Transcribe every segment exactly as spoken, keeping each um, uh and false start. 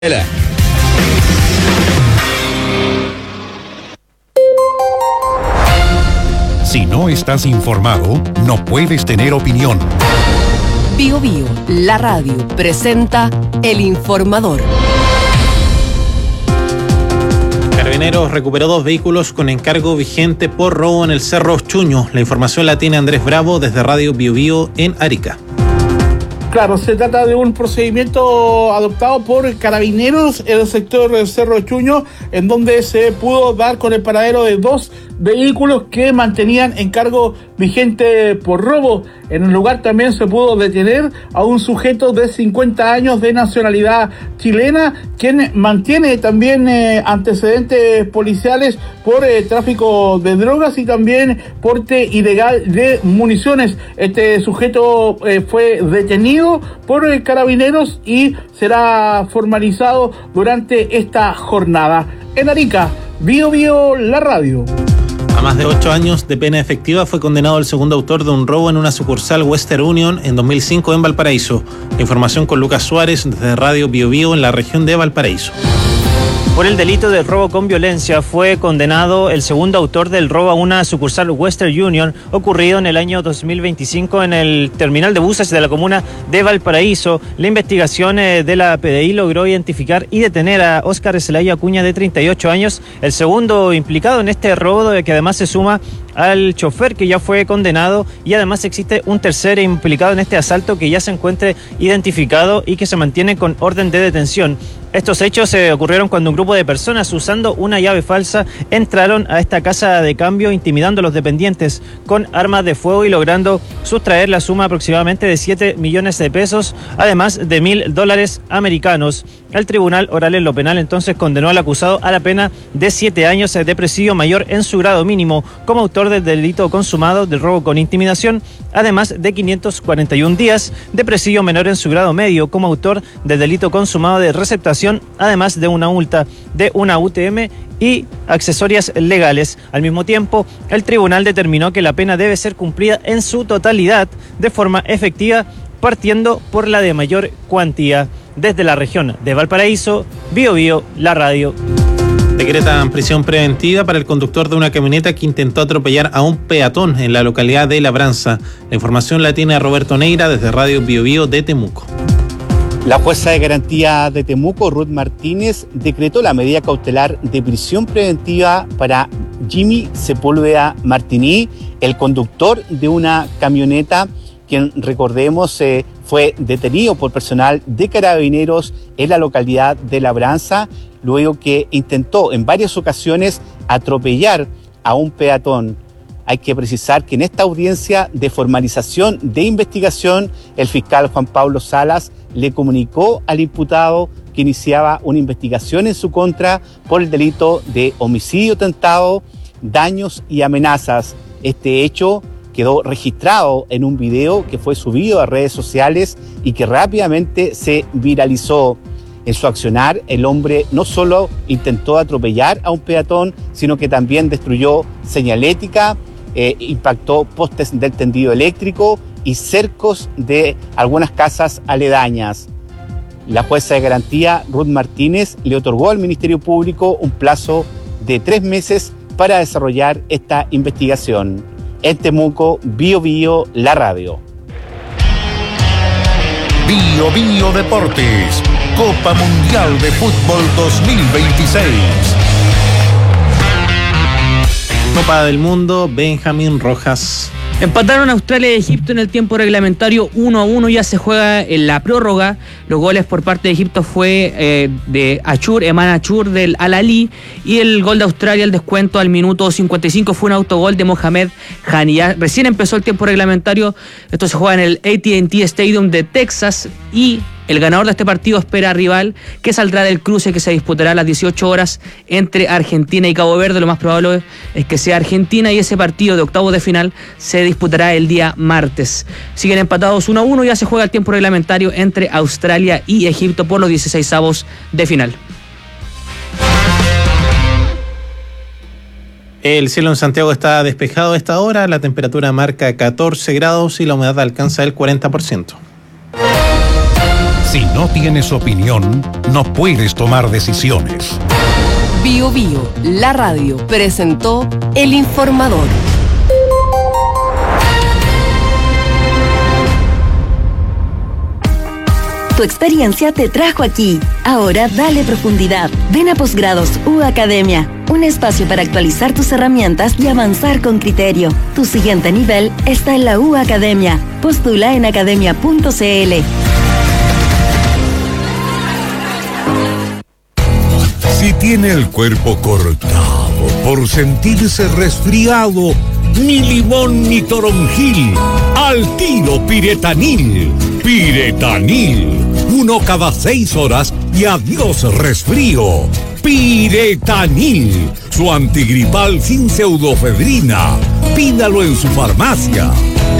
Si no estás informado, no puedes tener opinión. Bio Bio, la radio, presenta El Informador. Carabineros recuperó dos vehículos con encargo vigente por robo en el Cerro Chuño. La información la tiene Andrés Bravo desde Radio Bio Bio en Arica. Claro, se trata de un procedimiento adoptado por Carabineros en el sector del Cerro Chuño, en donde se pudo dar con el paradero de dos vehículos que mantenían encargo vigente por robo. En el lugar también se pudo detener a un sujeto de cincuenta años de nacionalidad chilena, quien mantiene también eh, antecedentes policiales por eh, tráfico de drogas y también porte ilegal de municiones. Este sujeto eh, fue detenido por eh, Carabineros y será formalizado durante esta jornada. En Arica, Bio Bio, la radio. A más de ocho años de pena efectiva fue condenado el segundo autor de un robo en una sucursal Western Union en dos mil cinco en Valparaíso. La información con Lucas Suárez desde Radio Bio Bio en la región de Valparaíso. Por el delito de robo con violencia fue condenado el segundo autor del robo a una sucursal Western Union ocurrido en el año dos mil veinticinco en el terminal de buses de la comuna de Valparaíso. La investigación de la P D I logró identificar y detener a Óscar Zelaya Acuña, de treinta y ocho años, el segundo implicado en este robo, que además se suma al chofer que ya fue condenado, y además existe un tercer implicado en este asalto que ya se encuentra identificado y que se mantiene con orden de detención. Estos hechos se eh, ocurrieron cuando un grupo de personas usando una llave falsa entraron a esta casa de cambio intimidando a los dependientes con armas de fuego y logrando sustraer la suma aproximadamente de siete millones de pesos, además de mil dólares americanos. El Tribunal Oral en lo Penal entonces condenó al acusado a la pena de siete años de presidio mayor en su grado mínimo como autor del delito consumado de robo con intimidación, además de quinientos cuarenta y un días de presidio menor en su grado medio como autor del delito consumado de receptación, además de una multa de una U T M y accesorias legales. Al mismo tiempo, el tribunal determinó que la pena debe ser cumplida en su totalidad de forma efectiva, partiendo por la de mayor cuantía. Desde la región de Valparaíso, Bio Bio, la radio. Decretan prisión preventiva para el conductor de una camioneta que intentó atropellar a un peatón en la localidad de Labranza. La información la tiene Roberto Neira desde Radio Bio Bio de Temuco. La jueza de garantía de Temuco, Ruth Martínez, decretó la medida cautelar de prisión preventiva para Jimmy Sepúlveda Martini, el conductor de una camioneta, quien, recordemos, eh, fue detenido por personal de Carabineros en la localidad de Labranza, luego que intentó en varias ocasiones atropellar a un peatón. Hay que precisar que en esta audiencia de formalización de investigación, el fiscal Juan Pablo Salas le comunicó al imputado que iniciaba una investigación en su contra por el delito de homicidio tentado, daños y amenazas. Este hecho quedó registrado en un video que fue subido a redes sociales y que rápidamente se viralizó. En su accionar, el hombre no solo intentó atropellar a un peatón, sino que también destruyó señalética, eh, impactó postes del tendido eléctrico y cercos de algunas casas aledañas. La jueza de garantía, Ruth Martínez, le otorgó al Ministerio Público un plazo de tres meses para desarrollar esta investigación. En Temuco, Bio Bio, la radio. Bio Bio Deportes, Copa Mundial de Fútbol dos mil veintiséis. Copa del Mundo, Benjamín Rojas. Empataron Australia y Egipto en el tiempo reglamentario uno a uno, ya se juega en la prórroga. Los goles por parte de Egipto fue eh, de Achur, Eman Achur del Al-Ahly, y el gol de Australia, el descuento al minuto cincuenta y cinco, fue un autogol de Mohamed Hani. Ya recién empezó el tiempo reglamentario, esto se juega en el A T and T Stadium de Texas y el ganador de este partido espera a rival que saldrá del cruce que se disputará a las dieciocho horas entre Argentina y Cabo Verde. Lo más probable es que sea Argentina y ese partido de octavos de final se disputará el día martes. Siguen empatados uno a uno, ya se juega el tiempo reglamentario entre Australia y Egipto por los dieciseisavos de final. El cielo en Santiago está despejado a esta hora, la temperatura marca catorce grados y la humedad alcanza el cuarenta por ciento. Si no tienes opinión, no puedes tomar decisiones. Bio Bio, la radio, presentó El Informador. Tu experiencia te trajo aquí. Ahora dale profundidad. Ven a Posgrados U Academia, un espacio para actualizar tus herramientas y avanzar con criterio. Tu siguiente nivel está en la U Academia. Postula en academia punto c l. Si tiene el cuerpo cortado por sentirse resfriado, ni limón ni toronjil, al tiro Piretanil. Piretanil, uno cada seis horas y adiós resfrío. Piretanil, su antigripal sin pseudofedrina. Pídalo en su farmacia.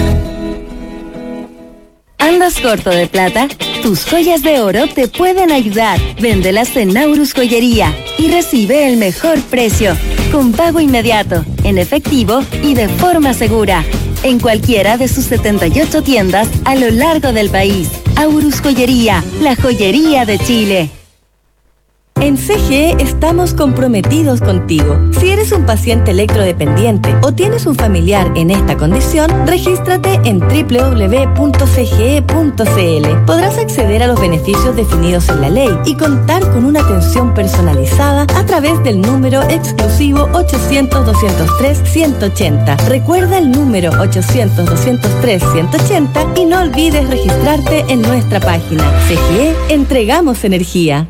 ¿Andas corto de plata? Tus joyas de oro te pueden ayudar. Véndelas en Naurus Joyería y recibe el mejor precio, con pago inmediato, en efectivo y de forma segura. En cualquiera de sus setenta y ocho tiendas a lo largo del país. Aurus Joyería, la joyería de Chile. En C G E estamos comprometidos contigo. Si eres un paciente electrodependiente o tienes un familiar en esta condición, regístrate en doble u doble u doble u punto c g e punto c l. Podrás acceder a los beneficios definidos en la ley y contar con una atención personalizada a través del número exclusivo ochocientos, doscientos tres, ciento ochenta. Recuerda el número ochocientos, doscientos tres, ciento ochenta y no olvides registrarte en nuestra página. C G E, entregamos energía.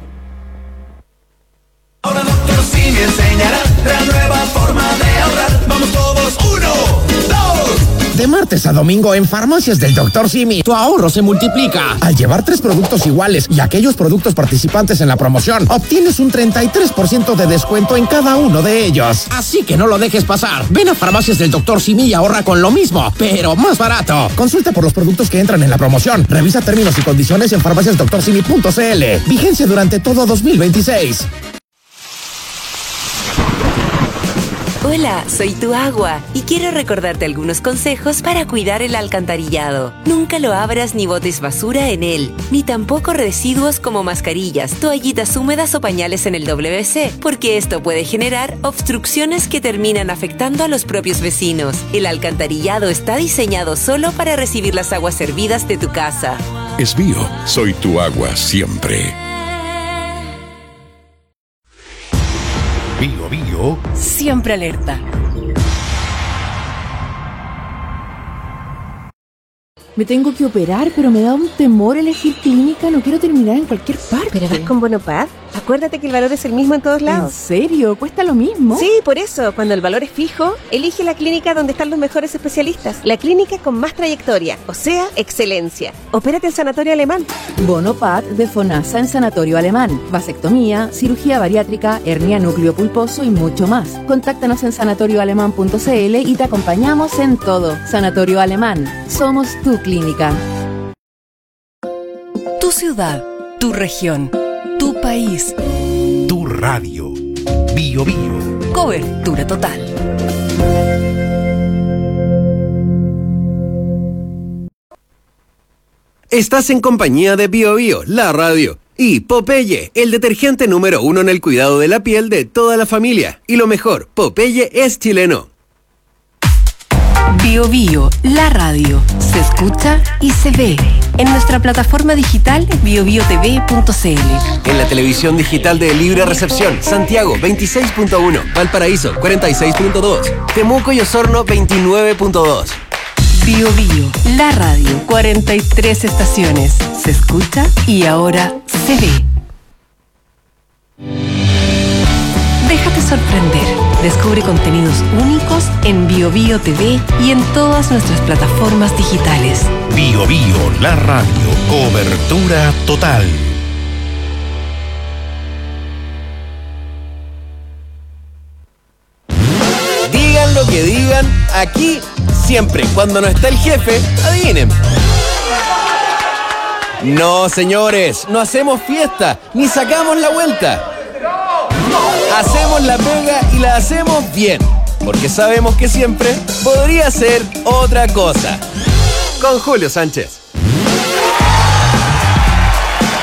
Ahora doctor Simi enseñará la nueva forma de ahorrar. Vamos todos, uno, dos. De martes a domingo en Farmacias del doctor Simi, tu ahorro se multiplica. Al llevar tres productos iguales y aquellos productos participantes en la promoción, obtienes un treinta y tres por ciento de descuento en cada uno de ellos. Así que no lo dejes pasar. Ven a Farmacias del doctor Simi y ahorra con lo mismo, pero más barato. Consulta por los productos que entran en la promoción. Revisa términos y condiciones en farmacias doctor simi punto c l. Vigencia durante todo dos mil veintiséis. Hola, soy tu agua y quiero recordarte algunos consejos para cuidar el alcantarillado. Nunca lo abras ni botes basura en él, ni tampoco residuos como mascarillas, toallitas húmedas o pañales en el W C, porque esto puede generar obstrucciones que terminan afectando a los propios vecinos. El alcantarillado está diseñado solo para recibir las aguas servidas de tu casa. Es Bio, soy tu agua siempre. Bio Bio, siempre alerta. Me tengo que operar, pero me da un temor elegir clínica. No quiero terminar en cualquier parte. ¿Pero vas con Bonopad? Acuérdate que el valor es el mismo en todos lados. ¿En serio? ¿Cuesta lo mismo? Sí, por eso. Cuando el valor es fijo, elige la clínica donde están los mejores especialistas. La clínica con más trayectoria, o sea, excelencia. Opérate en Sanatorio Alemán. Bonopad de FONASA en Sanatorio Alemán. Vasectomía, cirugía bariátrica, hernia núcleo pulposo y mucho más. Contáctanos en sanatorio alemán punto c l y te acompañamos en todo. Sanatorio Alemán. Somos tu clínica. Tu ciudad, tu región, tu país, tu radio. Bio Bio. Cobertura total. Estás en compañía de Bio Bio, la radio, y Popeye, el detergente número uno en el cuidado de la piel de toda la familia. Y lo mejor, Popeye es chileno. Bio Bio, la radio, se escucha y se ve en nuestra plataforma digital bio bio t v punto c l. En la televisión digital de Libre Recepción, Santiago veintiséis punto uno, Valparaíso cuarenta y seis punto dos, Temuco y Osorno veintinueve punto dos. Bio Bio, la radio, cuarenta y tres estaciones, se escucha y ahora se ve. Déjate sorprender. Descubre contenidos únicos en Bio Bio T V y en todas nuestras plataformas digitales. Bio Bio, la radio, cobertura total. Digan lo que digan, aquí siempre, cuando no está el jefe, adivinen. No, señores, no hacemos fiesta, ni sacamos la vuelta. Hacemos la pega y la hacemos bien, porque sabemos que siempre podría ser otra cosa. Con Julio Sánchez.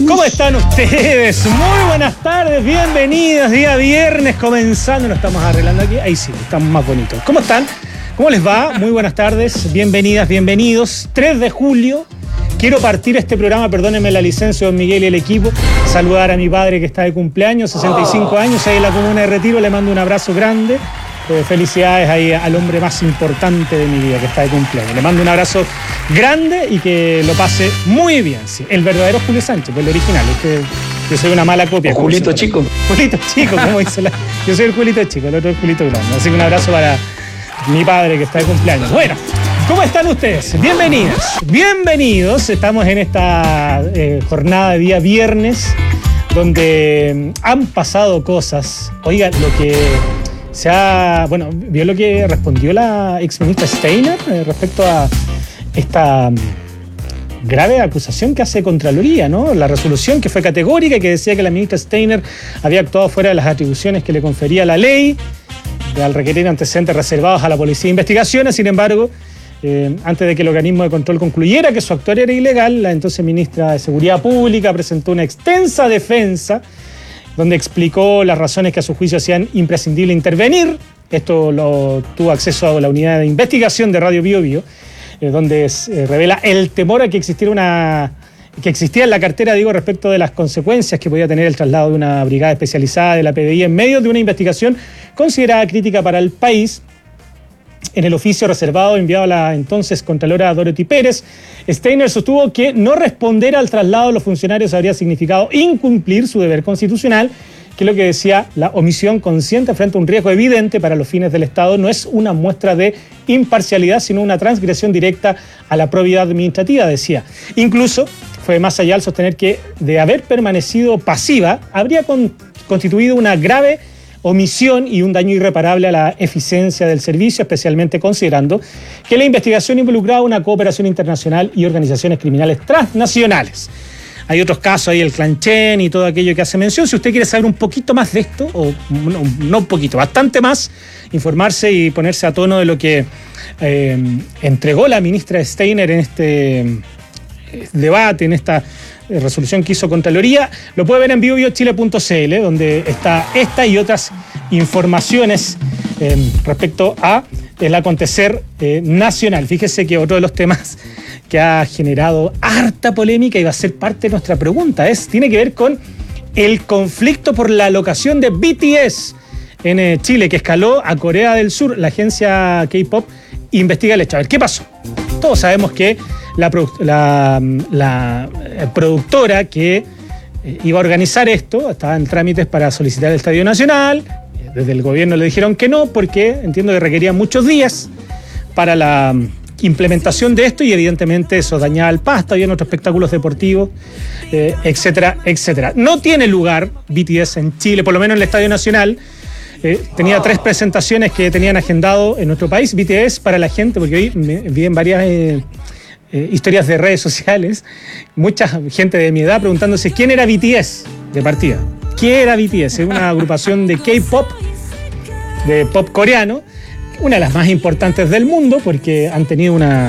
¿Cómo están ustedes? Muy buenas tardes, bienvenidos. Día viernes comenzando, nos estamos arreglando aquí. Ahí sí, estamos más bonitos. ¿Cómo están? ¿Cómo les va? Muy buenas tardes, bienvenidas, bienvenidos. tres de julio. Quiero partir este programa, perdónenme la licencia, don Miguel y el equipo, saludar a mi padre que está de cumpleaños, sesenta y cinco años, ahí en la comuna de Retiro, le mando un abrazo grande. Eh, felicidades ahí al hombre más importante de mi vida que está de cumpleaños. Le mando un abrazo grande y que lo pase muy bien. Sí. El verdadero Julio Sánchez, pues el original. Es que yo soy una mala copia. O Julito Chico. Julito Chico, como dice la... Yo soy el Julito Chico, el otro es Julito Grande. Así que un abrazo para mi padre que está de cumpleaños. Bueno, ¿cómo están ustedes? Bienvenidos. Bienvenidos. Estamos en esta eh, jornada de día viernes donde han pasado cosas. Oigan, lo que... Se ha, bueno, vio lo que respondió la exministra Steiner eh, respecto a esta um, grave acusación que hace Contraloría, ¿no? La resolución que fue categórica y que decía que la ministra Steiner había actuado fuera de las atribuciones que le confería la ley al requerir antecedentes reservados a la Policía de Investigaciones. Sin embargo, eh, antes de que el organismo de control concluyera que su actuar era ilegal, la entonces ministra de Seguridad Pública presentó una extensa defensa donde explicó las razones que a su juicio hacían imprescindible intervenir. Esto lo tuvo acceso a la unidad de investigación de Radio Bio Bio, eh, donde se revela el temor a que existiera una que existía en la cartera, digo, respecto de las consecuencias que podía tener el traslado de una brigada especializada de la P D I en medio de una investigación considerada crítica para el país. En el oficio reservado enviado a la entonces Contralora Dorothy Pérez, Steiner sostuvo que no responder al traslado de los funcionarios habría significado incumplir su deber constitucional, que es lo que decía, la omisión consciente frente a un riesgo evidente para los fines del Estado no es una muestra de imparcialidad, sino una transgresión directa a la probidad administrativa, decía. Incluso fue más allá al sostener que, de haber permanecido pasiva, habría con, constituido una grave omisión y un daño irreparable a la eficiencia del servicio, especialmente considerando que la investigación involucraba una cooperación internacional y organizaciones criminales transnacionales. Hay otros casos ahí, el Clan Chen y todo aquello que hace mención. Si usted quiere saber un poquito más de esto, o no, no un poquito, bastante más, informarse y ponerse a tono de lo que eh, entregó la ministra Steiner en este debate, en esta resolución que hizo Contraloría, lo puede ver en bio bio chile punto c l, donde está esta y otras informaciones eh, respecto a el acontecer eh, nacional. Fíjese que otro de los temas que ha generado harta polémica y va a ser parte de nuestra pregunta es, tiene que ver con el conflicto por la alocación de B T S en eh, Chile, que escaló a Corea del Sur. La agencia K-Pop investiga el hecho. A ver, ¿qué pasó? Todos sabemos que la, la, la productora que iba a organizar esto estaba en trámites para solicitar el Estadio Nacional. Desde el gobierno le dijeron que no, porque entiendo que requería muchos días para la implementación de esto y evidentemente eso dañaba el pasto, había otros espectáculos deportivos, eh, etcétera, etcétera. No tiene lugar B T S en Chile, por lo menos en el Estadio Nacional. Eh, tenía tres presentaciones que tenían agendado en nuestro país. B T S, para la gente, porque hoy me vi en varias eh, eh, historias de redes sociales, mucha gente de mi edad preguntándose quién era B T S de partida. ¿Qué era B T S? Es una agrupación de K-pop, de pop coreano, una de las más importantes del mundo porque han tenido una,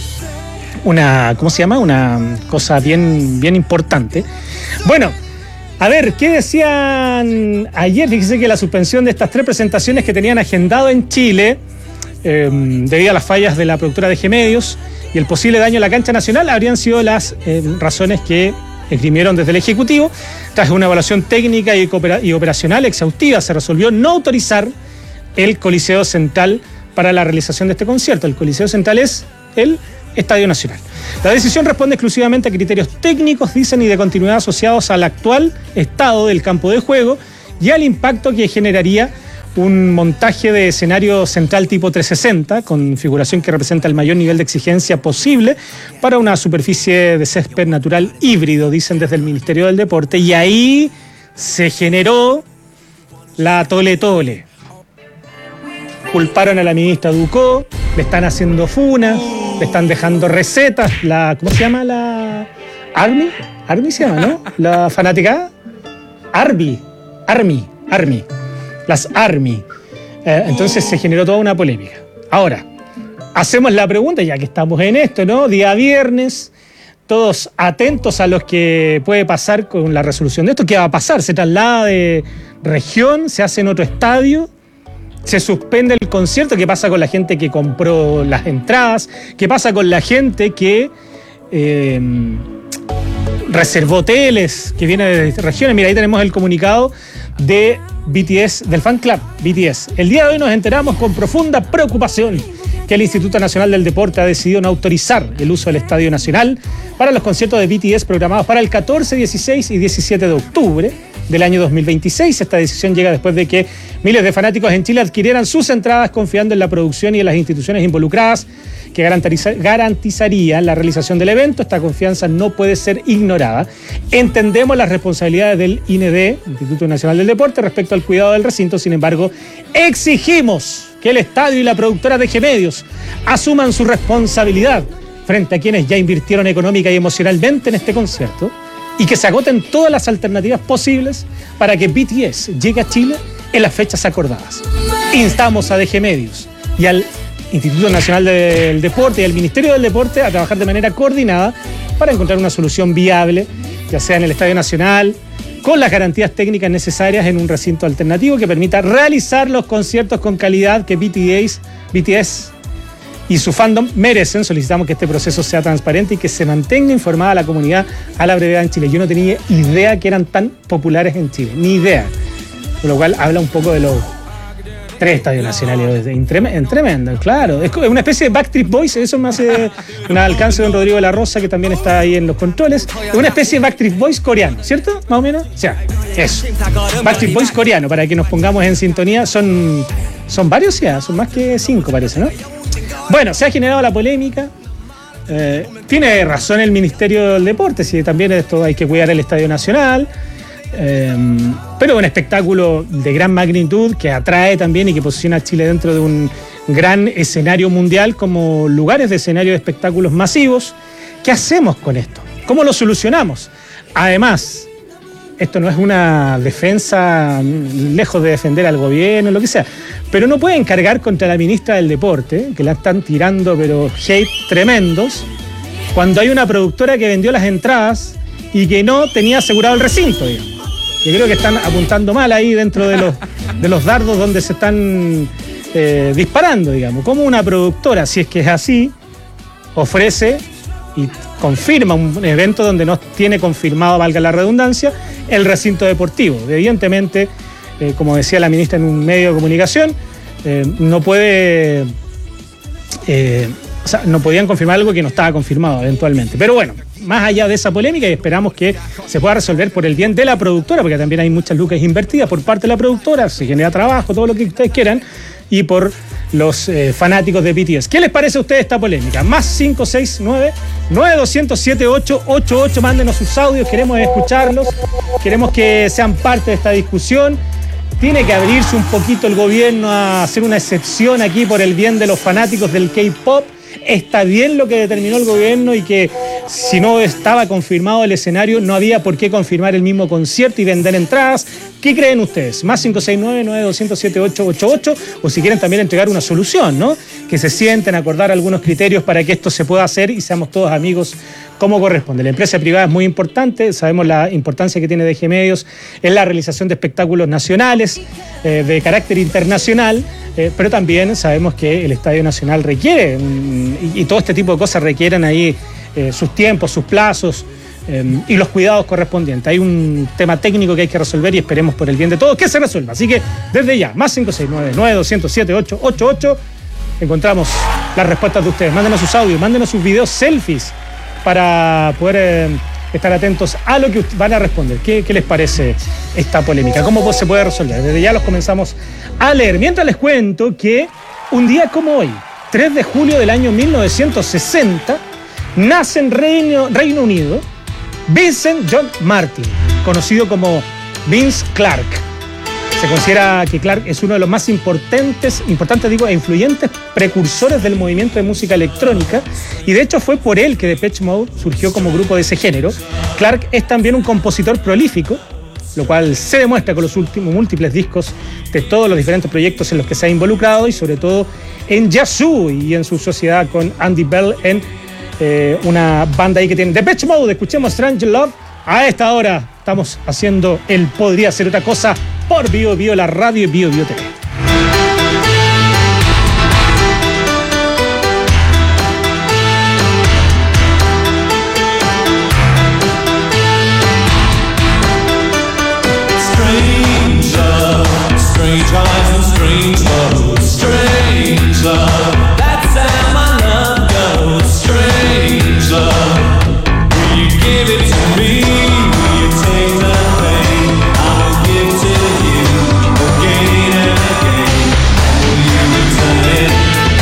una ¿cómo se llama? Una cosa bien, bien importante. Bueno, a ver, ¿qué decían ayer? Fíjese que la suspensión de estas tres presentaciones que tenían agendado en Chile, eh, debido a las fallas de la productora de G-Medios y el posible daño a la cancha nacional, habrían sido las eh, razones que esgrimieron desde el Ejecutivo. Tras una evaluación técnica y, y operacional exhaustiva, se resolvió no autorizar el Coliseo Central para la realización de este concierto. El Coliseo Central es el Estadio Nacional. La decisión responde exclusivamente a criterios técnicos, dicen, y de continuidad asociados al actual estado del campo de juego y al impacto que generaría un montaje de escenario central tipo trescientos sesenta, configuración que representa el mayor nivel de exigencia posible para una superficie de césped natural híbrido, dicen desde el Ministerio del Deporte, y ahí se generó la tole tole. Culparon a la ministra Ducó, le están haciendo funas, le están dejando recetas, la, ¿cómo se llama la? Army, Army se llama, ¿no? La fanática, Arby, Army, Army, las Army. Eh, entonces se generó toda una polémica. Ahora, hacemos la pregunta, ya que estamos en esto, ¿no? Día viernes, todos atentos a lo que puede pasar con la resolución de esto. ¿Qué va a pasar? ¿Se traslada de región? ¿Se hace en otro estadio? ¿Se suspende el concierto? ¿Qué pasa con la gente que compró las entradas? ¿Qué pasa con la gente que eh, reservó hoteles, que viene de regiones? Mira, ahí tenemos el comunicado de B T S, del fan club B T S. El día de hoy nos enteramos con profunda preocupación que el Instituto Nacional del Deporte ha decidido no autorizar el uso del Estadio Nacional para los conciertos de B T S programados para el catorce, dieciséis y diecisiete de octubre del año dos mil veintiséis. Esta decisión llega después de que miles de fanáticos en Chile adquirieran sus entradas confiando en la producción y en las instituciones involucradas que garantiza, garantizarían la realización del evento. Esta confianza no puede ser ignorada. Entendemos las responsabilidades del I N D, Instituto Nacional del Deporte, respecto al cuidado del recinto. Sin embargo, exigimos que el estadio y la productora de G Medios asuman su responsabilidad frente a quienes ya invirtieron económica y emocionalmente en este concierto y que se agoten todas las alternativas posibles para que B T S llegue a Chile en las fechas acordadas. Instamos a D G Medios y al Instituto Nacional del Deporte y al Ministerio del Deporte a trabajar de manera coordinada para encontrar una solución viable, ya sea en el Estadio Nacional, con las garantías técnicas necesarias en un recinto alternativo que permita realizar los conciertos con calidad que B T S, B T S y su fandom merecen. Solicitamos que este proceso sea transparente y que se mantenga informada a la comunidad a la brevedad en Chile. Yo no tenía idea que eran tan populares en Chile, ni idea. Con lo cual habla un poco de los tres estadios nacionales en tremendo, claro. Es una especie de Backstreet Boys, eso me hace un alcance de don Rodrigo de la Rosa, que también está ahí en los controles. Es una especie de Backstreet Boys coreano, ¿cierto? Más o menos. O sea, eso. Backstreet Boys coreano, para que nos pongamos en sintonía. Son, son varios ya, son más que cinco parece, ¿no? Bueno, se ha generado la polémica. Eh, tiene razón el Ministerio del Deporte, si también esto hay que cuidar el Estadio Nacional. Eh, pero un espectáculo de gran magnitud que atrae también y que posiciona a Chile dentro de un gran escenario mundial como lugares de escenario de espectáculos masivos. ¿Qué hacemos con esto? ¿Cómo lo solucionamos? Además, esto no es una defensa, lejos de defender al gobierno, lo que sea, pero no pueden cargar contra la ministra del Deporte, que la están tirando pero hate tremendos, cuando hay una productora que vendió las entradas y que no tenía asegurado el recinto, digamos. Yo creo que están apuntando mal ahí dentro de los, de los dardos donde se están eh, disparando, digamos. Como una productora, si es que es así, ofrece y confirma un evento donde no tiene confirmado, valga la redundancia, el recinto deportivo. Evidentemente, eh, como decía la ministra en un medio de comunicación, eh, no puede... Eh, o sea, no podían confirmar algo que no estaba confirmado eventualmente. Pero bueno, más allá de esa polémica, y esperamos que se pueda resolver por el bien de la productora, porque también hay muchas lucas invertidas por parte de la productora, se genera trabajo, todo lo que ustedes quieran, y por los eh, fanáticos de B T S. ¿Qué les parece a ustedes esta polémica? Más cinco seis nueve, nueve dos cero cero, siete ocho ocho ocho, mándenos sus audios, queremos escucharlos, queremos que sean parte de esta discusión. Tiene que abrirse un poquito el gobierno a hacer una excepción aquí por el bien de los fanáticos del K-pop. Está bien lo que determinó el gobierno y que si no estaba confirmado el escenario no había por qué confirmar el mismo concierto y vender entradas. ¿Qué creen ustedes? Más cinco seis nueve, nueve dos cero cero, siete ocho ocho ocho, o si quieren también entregar una solución, ¿no? Que se sienten, acordar algunos criterios para que esto se pueda hacer y seamos todos amigos como corresponde. La empresa privada es muy importante, sabemos la importancia que tiene D G Medios en la realización de espectáculos nacionales, eh, de carácter internacional, eh, pero también sabemos que el Estadio Nacional requiere, um, y, y todo este tipo de cosas requieren ahí eh, sus tiempos, sus plazos, eh, y los cuidados correspondientes. Hay un tema técnico que hay que resolver y esperemos por el bien de todos que se resuelva. Así que desde ya, más cinco seis nueve, nueve dos cero cero, siete ocho ocho ocho, encontramos las respuestas de ustedes. Mándenos sus audios, mándenos sus videos selfies para poder eh, estar atentos a lo que van a responder. ¿Qué, ¿Qué les parece esta polémica? ¿Cómo se puede resolver? Desde ya los comenzamos a leer. Mientras les cuento que un día como hoy, tres de julio del año mil novecientos sesenta, nace en Reino, Reino Unido Vincent John Martin, conocido como Vince Clarke. Se considera que Clarke es uno de los más importantes, importantes digo, e influyentes precursores del movimiento de música electrónica, y de hecho fue por él que Depeche Mode surgió como grupo de ese género. Clarke es también un compositor prolífico, lo cual se demuestra con los últimos múltiples discos de todos los diferentes proyectos en los que se ha involucrado, y sobre todo en Yazoo y en su sociedad con Andy Bell en eh, una banda ahí que tiene Depeche Mode. Escuchemos Strange Love. A esta hora estamos haciendo el Podría Ser Otra Cosa por Bio Bio, la radio y Bio Bio T V. Strange eyes and strange love, strange love. That's how my love goes. Strange love. Will you give it to me? Will you take the pain? I will give to you again and again. Will you return it?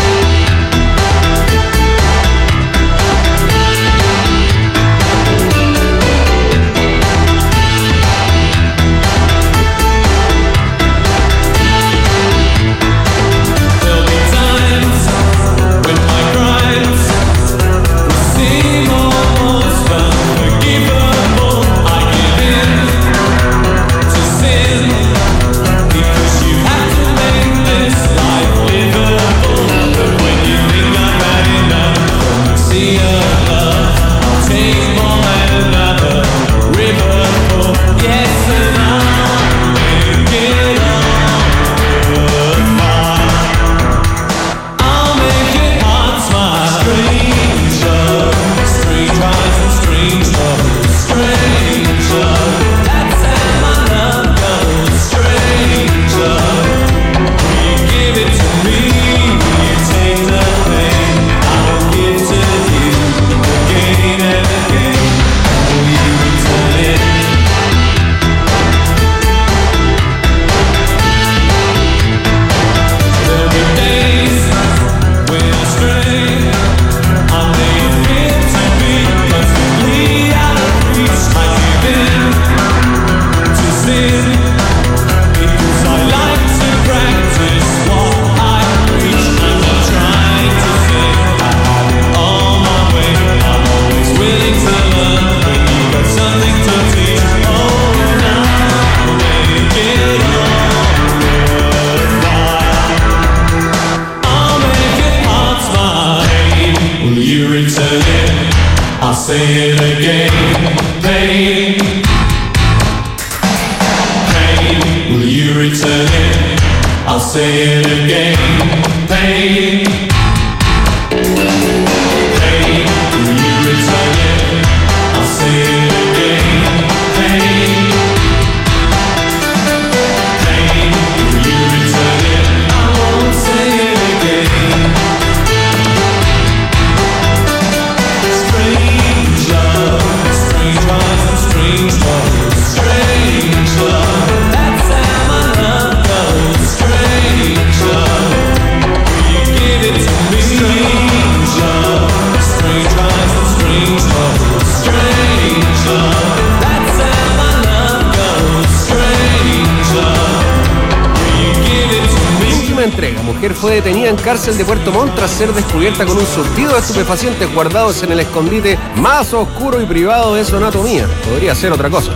Fue detenida en cárcel de Puerto Montt tras ser descubierta con un surtido de estupefacientes guardados en el escondite más oscuro y privado de su anatomía. Podría ser otra cosa.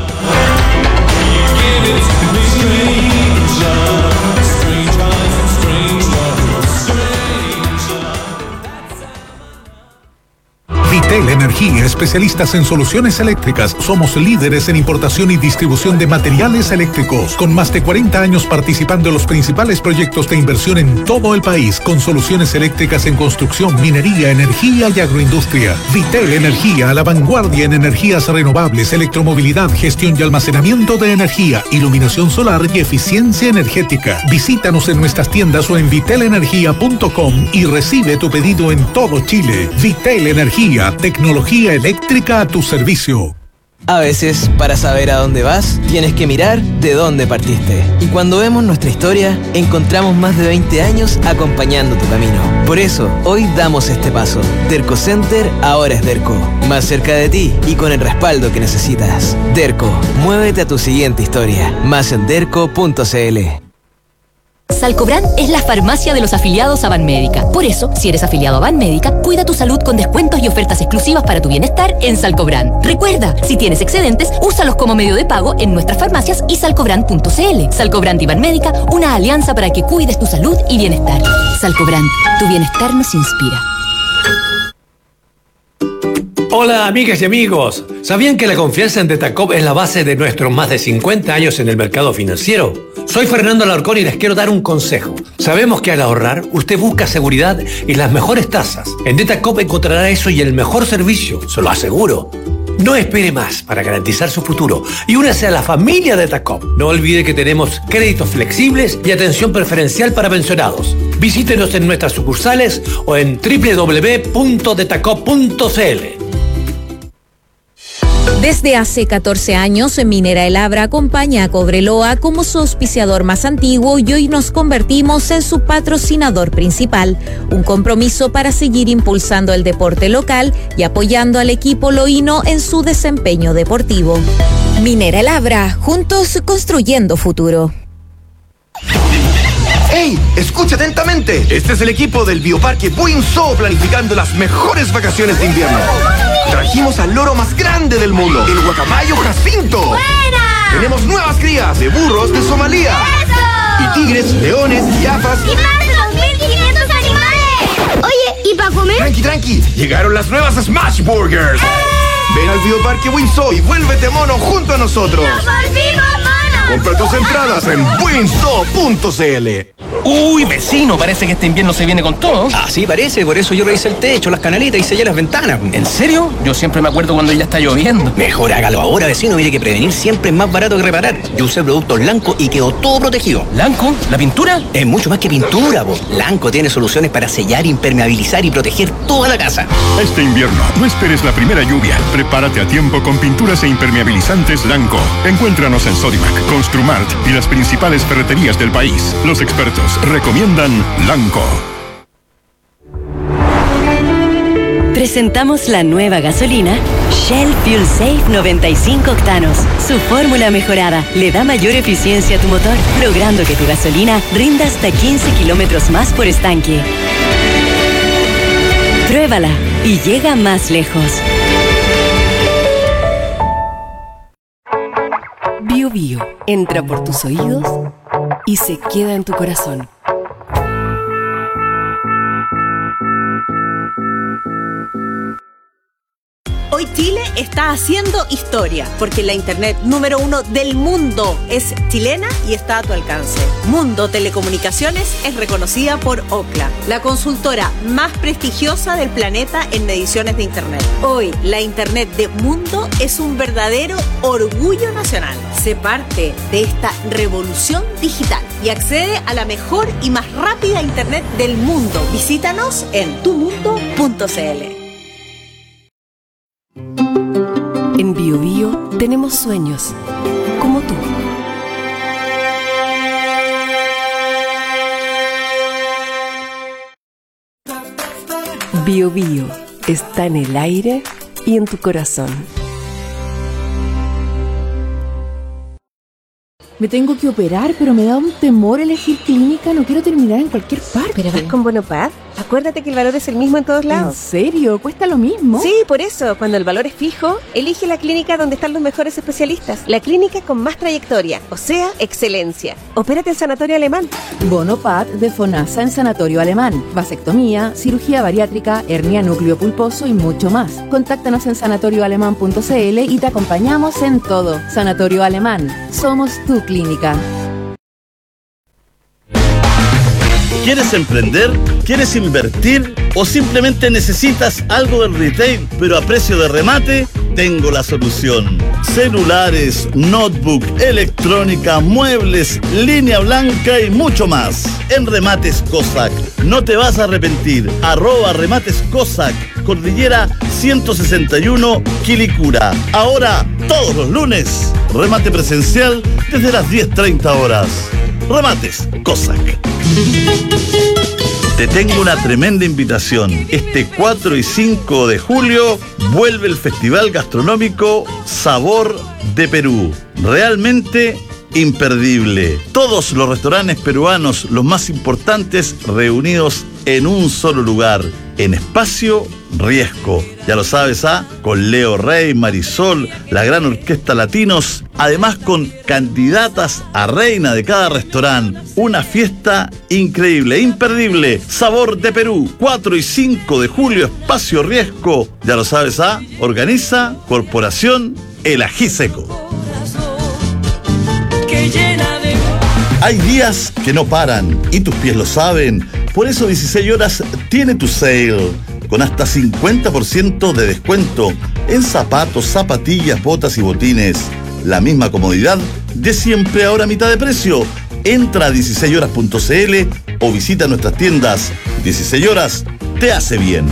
Vitel Energía, especialistas en soluciones eléctricas. Somos líderes en importación y distribución de materiales eléctricos, con más de cuarenta años participando en los principales proyectos de inversión en todo el país, con soluciones eléctricas en construcción, minería, energía y agroindustria. Vitel Energía, a la vanguardia en energías renovables, electromovilidad, gestión y almacenamiento de energía, iluminación solar y eficiencia energética. Visítanos en nuestras tiendas o en vitel energía punto com y recibe tu pedido en todo Chile. Vitel Energía, tecnología eléctrica a tu servicio. A veces, para saber a dónde vas, tienes que mirar de dónde partiste. Y cuando vemos nuestra historia, encontramos más de veinte años acompañando tu camino. Por eso, hoy damos este paso. Derco Center ahora es Derco. Más cerca de ti y con el respaldo que necesitas. Derco, muévete a tu siguiente historia. Más en derco punto c l. Salcobran es la farmacia de los afiliados a Banmédica. Por eso, si eres afiliado a Banmédica, cuida tu salud con descuentos y ofertas exclusivas para tu bienestar en Salcobran. Recuerda, si tienes excedentes, úsalos como medio de pago en nuestras farmacias y salcobran punto c l. Salcobran y Banmédica, una alianza para que cuides tu salud y bienestar. Salcobran, tu bienestar nos inspira. Hola amigas y amigos, ¿sabían que la confianza en Detacop es la base de nuestros más de cincuenta años en el mercado financiero? Soy Fernando Alarcón y les quiero dar un consejo. Sabemos que al ahorrar, usted busca seguridad y las mejores tasas. En Detacop encontrará eso y el mejor servicio, se lo aseguro. No espere más para garantizar su futuro y únase a la familia Detacop. No olvide que tenemos créditos flexibles y atención preferencial para pensionados. Visítenos en nuestras sucursales o en doble u doble u doble u punto detacop punto c l. Desde hace catorce años, Minera El Abra acompaña a Cobreloa como su auspiciador más antiguo y hoy nos convertimos en su patrocinador principal. Un compromiso para seguir impulsando el deporte local y apoyando al equipo loíno en su desempeño deportivo. Minera El Abra, juntos construyendo futuro. ¡Ey! Escucha atentamente. Este es el equipo del Bioparque Buinzó planificando las mejores vacaciones de invierno. Trajimos al loro más grande del mundo, el guacamayo Jacinto. ¡Buena! Tenemos nuevas crías de burros de Somalia. ¡Eso! Y tigres, leones, jirafas. ¡Y más de dos mil quinientos animales! Oye, ¿y para comer? Tranqui, tranqui. Llegaron las nuevas Smash Burgers. ¡Eh! Ven al Bioparque Buinzó y vuélvete mono junto a nosotros. ¡Nos volvimos monos! Compra tus entradas en buinzó punto c l. Uy, vecino, parece que este invierno se viene con todo. Así parece, por eso yo revisé el techo, las canalitas y sellé las ventanas. ¿En serio? Yo siempre me acuerdo cuando ya está lloviendo. Mejor hágalo ahora, vecino, mire que prevenir siempre es más barato que reparar. Yo usé productos Lanco y quedó todo protegido. ¿Lanco? ¿La pintura? Es mucho más que pintura, po. Lanco tiene soluciones para sellar, impermeabilizar y proteger toda la casa. Este invierno, no esperes la primera lluvia. Prepárate a tiempo con pinturas e impermeabilizantes Lanco. Encuéntranos en Sodimac, Construmart y las principales ferreterías del país. Los expertos recomiendan Lanco. Presentamos la nueva gasolina Shell Fuel Safe noventa y cinco octanos. Su fórmula mejorada le da mayor eficiencia a tu motor, logrando que tu gasolina rinda hasta quince kilómetros más por estanque. Pruébala y llega más lejos. Bio Bio entra por tus oídos y se queda en tu corazón. Hoy Chile está haciendo historia, porque la internet número uno del mundo es chilena y está a tu alcance. Mundo Telecomunicaciones es reconocida por Ookla, la consultora más prestigiosa del planeta en mediciones de internet. Hoy, la internet de Mundo es un verdadero orgullo nacional. Sé parte de esta revolución digital y accede a la mejor y más rápida internet del mundo. Visítanos en tu mundo punto c l. En Bio Bio tenemos sueños, como tú. Bio Bio está en el aire y en tu corazón. Me tengo que operar, pero me da un temor elegir clínica. No quiero terminar en cualquier parte. ¿Pero vas con Bonopad? Acuérdate que el valor es el mismo en todos lados. ¿En serio? ¿Cuesta lo mismo? Sí, por eso. Cuando el valor es fijo, elige la clínica donde están los mejores especialistas. La clínica con más trayectoria, o sea, excelencia. Opérate en Sanatorio Alemán. Bonopad de FONASA en Sanatorio Alemán. Vasectomía, cirugía bariátrica, hernia núcleo pulposo y mucho más. Contáctanos en sanatorio alemán punto c l y te acompañamos en todo. Sanatorio Alemán. Somos tu clínica. ¿Quieres emprender? ¿Quieres invertir? ¿O simplemente necesitas algo del retail, pero a precio de remate? Tengo la solución. Celulares, notebook, electrónica, muebles, línea blanca y mucho más. En Remates Cossack. No te vas a arrepentir. Arroba Remates Cossack. Cordillera ciento sesenta y uno, Quilicura. Ahora, todos los lunes, remate presencial desde las diez treinta horas. Remates Cossack. Te tengo una tremenda invitación. Este cuatro y cinco de julio vuelve el Festival Gastronómico Sabor de Perú. Realmente imperdible. Todos los restaurantes peruanos, los más importantes, reunidos en un solo lugar, en Espacio Riesgo. Ya lo sabes, ¿ah? Con Leo Rey, Marisol, la gran orquesta Latinos, además con candidatas a reina de cada restaurante. Una fiesta increíble, imperdible. Sabor de Perú, cuatro y cinco de julio, Espacio Riesgo. Ya lo sabes, ¿ah? Organiza Corporación El Ají Seco. Hay días que no paran y tus pies lo saben. Por eso dieciséis horas tiene tu sale, con hasta cincuenta por ciento de descuento en zapatos, zapatillas, botas y botines. La misma comodidad de siempre, ahora a mitad de precio. Entra a dieciséis horas punto c l o visita nuestras tiendas. dieciséis horas te hace bien.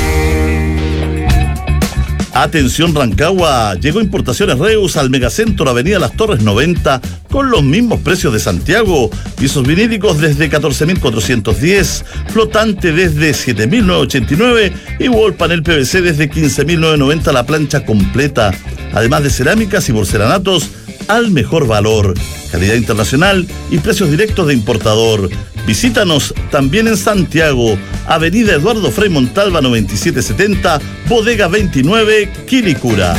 Atención Rancagua, llegó Importaciones Reus al Megacentro Avenida Las Torres noventa con los mismos precios de Santiago. Pisos vinílicos desde catorce mil cuatrocientos diez, flotante desde siete mil novecientos ochenta y nueve y wall panel P V C desde quince mil novecientos noventa la plancha completa. Además de cerámicas y porcelanatos al mejor valor, calidad internacional y precios directos de importador. Visítanos también en Santiago, Avenida Eduardo Frei Montalva noventa y siete setenta, Bodega veintinueve, Quilicura.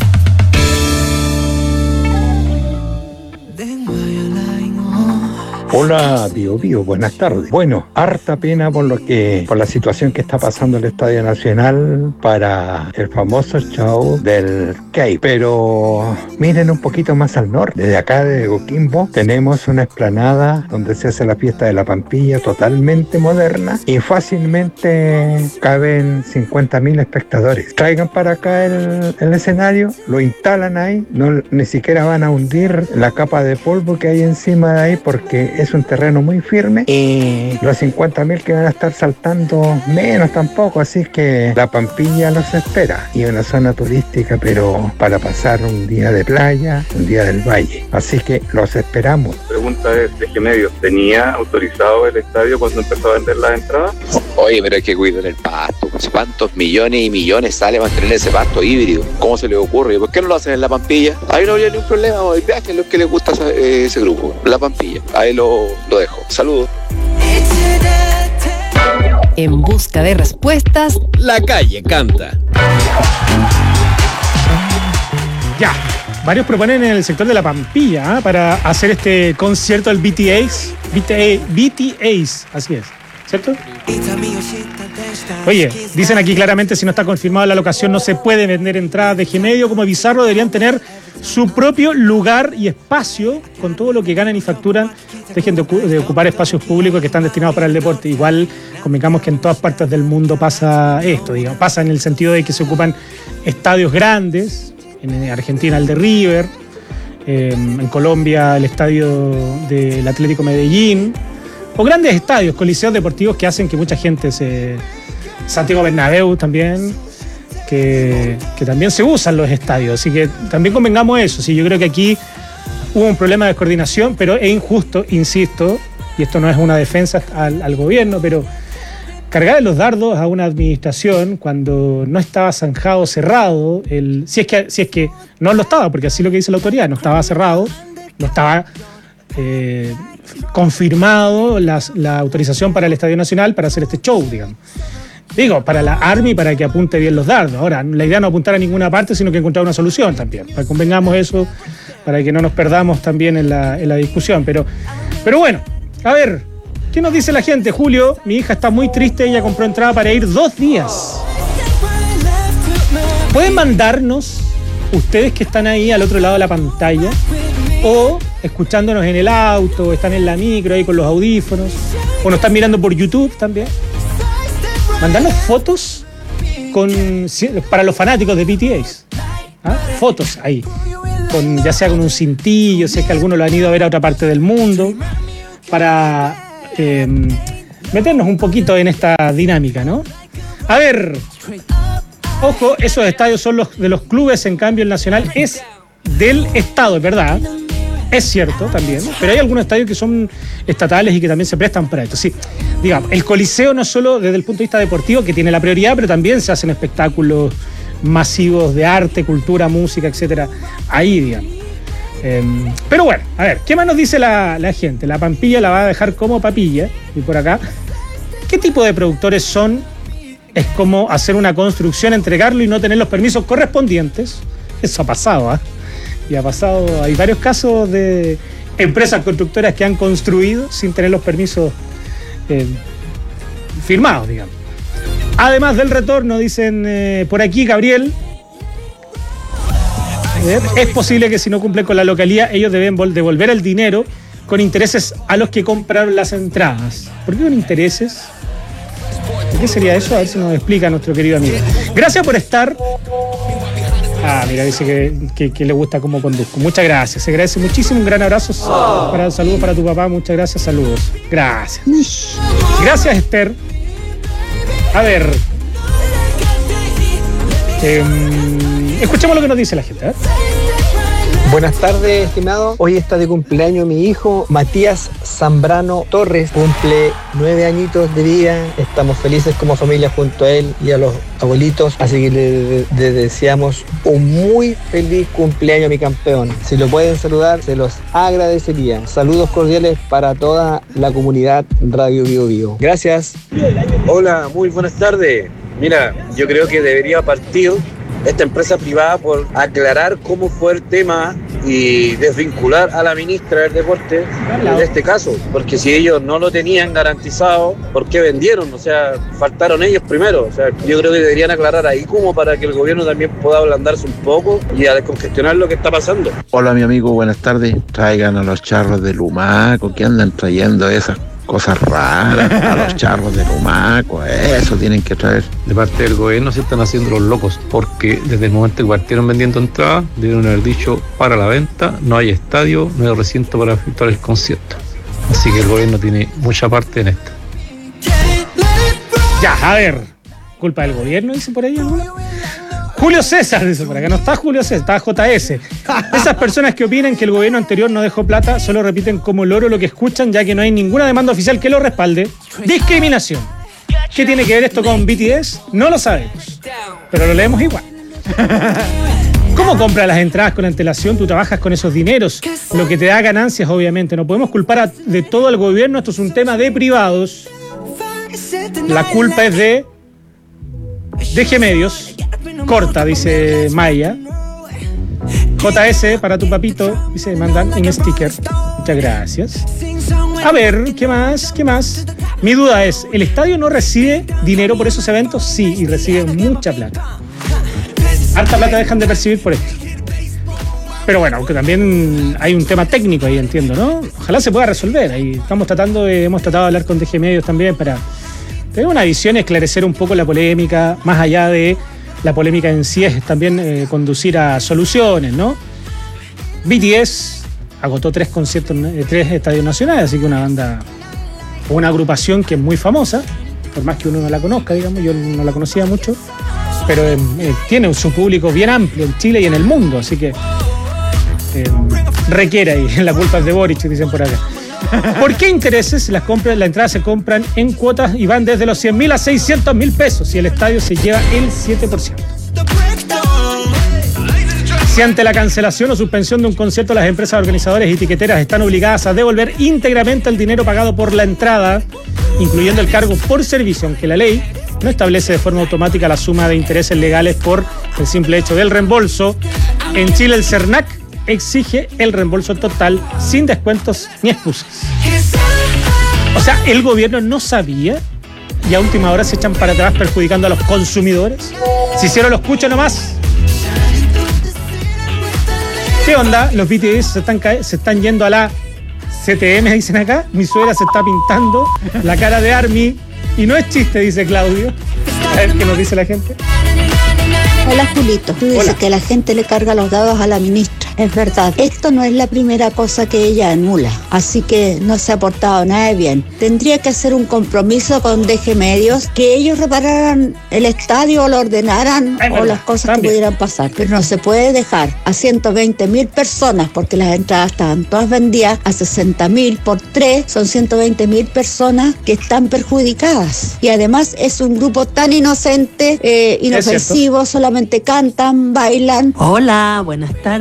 Hola, Bio Bio, buenas tardes. Bueno, harta pena por lo que, por la situación que está pasando el Estadio Nacional para el famoso show del Cape. Pero miren un poquito más al norte. Desde acá de Coquimbo tenemos una explanada donde se hace la fiesta de la Pampilla, totalmente moderna, y fácilmente caben cincuenta mil espectadores. Traigan para acá el, el escenario, lo instalan ahí, no, ni siquiera van a hundir la capa de polvo que hay encima de ahí porque es un terreno muy firme y los cincuenta mil que van a estar saltando menos tampoco, así que la Pampilla los espera y una zona turística, pero para pasar un día de playa, un día del valle, así que los esperamos. Pregunta es de qué medio, ¿tenía autorizado el estadio cuando empezó a vender las entradas? Oye, pero hay que cuidar el pasto. ¿Cuántos millones y millones sale mantener ese pasto híbrido? ¿Cómo se le ocurre? ¿Por qué no lo hacen en la Pampilla? Ahí no habría ningún problema. Hoy viajen los que les gusta ese, ese grupo, la Pampilla. Ahí lo, lo dejo. Saludos. En busca de respuestas, la calle canta. Ya, varios proponen en el sector de la Pampilla, ¿eh? Para hacer este concierto del B T S. B T A, B T As, así es, ¿cierto? Oye, dicen aquí claramente, si no está confirmada la locación, no se puede vender entradas de G-Medio. Como Bizarro deberían tener su propio lugar y espacio con todo lo que ganan y facturan. Dejen de, de ocupar espacios públicos que están destinados para el deporte. Igual, convengamos que en todas partes del mundo pasa esto, digamos. Pasa en el sentido de que se ocupan estadios grandes. En Argentina el de River, eh, en Colombia el estadio del Atlético Medellín, o grandes estadios, coliseos deportivos que hacen que mucha gente se... Santiago Bernabéu también, que, que también se usan los estadios, así que también convengamos eso. Sí, yo creo que aquí hubo un problema de coordinación, pero es injusto, insisto, y esto no es una defensa al, al gobierno, pero cargar los dardos a una administración cuando no estaba zanjado, cerrado, el, si, es que, si es que no lo estaba, porque así es lo que dice la autoridad, no estaba cerrado, no estaba eh, confirmado las, la autorización para el Estadio Nacional para hacer este show, digamos. Digo, para la Army, para que apunte bien los dardos. Ahora, la idea no es apuntar a ninguna parte, sino que encontrar una solución también. Para que convengamos eso, para que no nos perdamos también en la, en la discusión. Pero, pero bueno, a ver, ¿qué nos dice la gente? Julio, mi hija está muy triste, ella compró entrada para ir dos días. ¿Pueden mandarnos, ustedes que están ahí al otro lado de la pantalla, o escuchándonos en el auto, están en la micro ahí con los audífonos, o nos están mirando por YouTube también? Mandarnos fotos con, para los fanáticos de B T As. ¿Ah? Fotos ahí, con, ya sea con un cintillo, si es que algunos lo han ido a ver a otra parte del mundo, para eh, meternos un poquito en esta dinámica, ¿no? A ver, ojo, esos estadios son los de los clubes, en cambio el Nacional es del Estado, es verdad. Es cierto también, pero hay algunos estadios que son estatales y que también se prestan para esto. Sí, digamos, el Coliseo no solo desde el punto de vista deportivo, que tiene la prioridad, pero también se hacen espectáculos masivos de arte, cultura, música, etcétera. Ahí, digamos. Eh, pero bueno, a ver, ¿qué más nos dice la, la gente? La Pampilla la va a dejar como papilla, y por acá. ¿Qué tipo de productores son? Es como hacer una construcción, entregarlo y no tener los permisos correspondientes. Eso ha pasado, ¿ah? ¿eh? Y ha pasado, hay varios casos de empresas constructoras que han construido sin tener los permisos eh, firmados, digamos. Además del retorno, dicen eh, por aquí, Gabriel, eh, es posible que si no cumplen con la localía, ellos deben devolver el dinero con intereses a los que compraron las entradas. ¿Por qué con intereses? ¿Qué sería eso? A ver si nos explica nuestro querido amigo. Gracias por estar. Ah, mira, dice que, que, que le gusta cómo conduzco. Muchas gracias, se agradece muchísimo. Un gran abrazo. Para, saludos para tu papá, muchas gracias, saludos. Gracias. Gracias, Esther. A ver. Eh, escuchemos lo que nos dice la gente, ¿eh? Buenas tardes, estimado. Hoy está de cumpleaños mi hijo Matías Zambrano Torres. Cumple nueve añitos de vida. Estamos felices como familia junto a él y a los abuelitos. Así que le, le deseamos un muy feliz cumpleaños a mi campeón. Si lo pueden saludar, se los agradecería. Saludos cordiales para toda la comunidad Radio Bio Bio. Gracias. Hola, muy buenas tardes. Mira, yo creo que debería partir esta empresa privada por aclarar cómo fue el tema y desvincular a la ministra del Deporte de este caso, porque si ellos no lo tenían garantizado, ¿por qué vendieron? O sea, faltaron ellos primero. O sea, yo creo que deberían aclarar ahí como para que el gobierno también pueda ablandarse un poco y a descongestionar lo que está pasando. Hola mi amigo, buenas tardes. Traigan a los charros de Lumaco, que andan trayendo esas cosas raras, a los charros de Lumaco, eso tienen que traer. De parte del gobierno se están haciendo los locos, porque desde el momento que partieron vendiendo entradas, debieron haber dicho para la venta, no hay estadio, no hay recinto para efectuar el concierto. Así que el gobierno tiene mucha parte en esto. Ya, a ver, culpa del gobierno, dice por ahí alguna. Julio César, dice por acá, no está Julio César, está J S. Esas personas que opinan que el gobierno anterior no dejó plata solo repiten como loro lo que escuchan, ya que no hay ninguna demanda oficial que lo respalde. Discriminación. ¿Qué tiene que ver esto con B T S? No lo sabemos, pero lo leemos igual. ¿Cómo compras las entradas con antelación? Tú trabajas con esos dineros, lo que te da ganancias, obviamente. No podemos culpar a, de todo al gobierno, esto es un tema de privados. La culpa es de D G Medios. Corta, dice Maya. J S para tu papito, dice, mandan un sticker. Muchas gracias. A ver, ¿qué más? ¿Qué más? Mi duda es, ¿el estadio no recibe dinero por esos eventos? Sí, y recibe mucha plata. Harta plata dejan de percibir por esto. Pero bueno, aunque también hay un tema técnico ahí, entiendo, ¿no? Ojalá se pueda resolver. Ahí estamos tratando de, hemos tratado de hablar con D G Medios también para tener una visión y esclarecer un poco la polémica, más allá de la polémica en sí es también eh, conducir a soluciones, ¿no? B T S agotó tres conciertos, eh, tres estadios nacionales, así que una banda, una agrupación que es muy famosa, por más que uno no la conozca, digamos, yo no la conocía mucho, pero eh, eh, tiene su público bien amplio en Chile y en el mundo, así que eh, requiere ahí, la culpa es de Boric, dicen por acá. ¿Por qué intereses? Las compras, las entradas se compran en cuotas y van desde los cien mil a seiscientos mil pesos y el estadio se lleva el siete por ciento. Si ante la cancelación o suspensión de un concierto las empresas organizadoras y etiqueteras están obligadas a devolver íntegramente el dinero pagado por la entrada, incluyendo el cargo por servicio, aunque la ley no establece de forma automática la suma de intereses legales por el simple hecho del reembolso, en Chile el CERNAC exige el reembolso total sin descuentos ni excusas. O sea, el gobierno no sabía y a última hora se echan para atrás perjudicando a los consumidores. Si hicieron los escucho nomás. ¿Qué onda? Los B T S se están, ca- se están yendo a la C T M, dicen acá. Mi suegra se está pintando la cara de Army y no es chiste, dice Claudio. A ver qué nos dice la gente. Hola Julito, tú dices Hola. que la gente le carga los dados a la ministra. Es verdad, esto no es la primera cosa que ella anula, así que no se ha portado nada de bien. Tendría que hacer un compromiso con D G Medios, que ellos repararan el estadio o lo ordenaran Es o verdad, las cosas también. que pudieran pasar. Pero no se puede dejar a ciento veinte mil personas, porque las entradas estaban todas vendidas a sesenta mil por tres, son ciento veinte mil personas que están perjudicadas. Y además es un grupo tan inocente, eh, inofensivo, solamente cantan, bailan. Hola, buenas tardes. Hola, hola.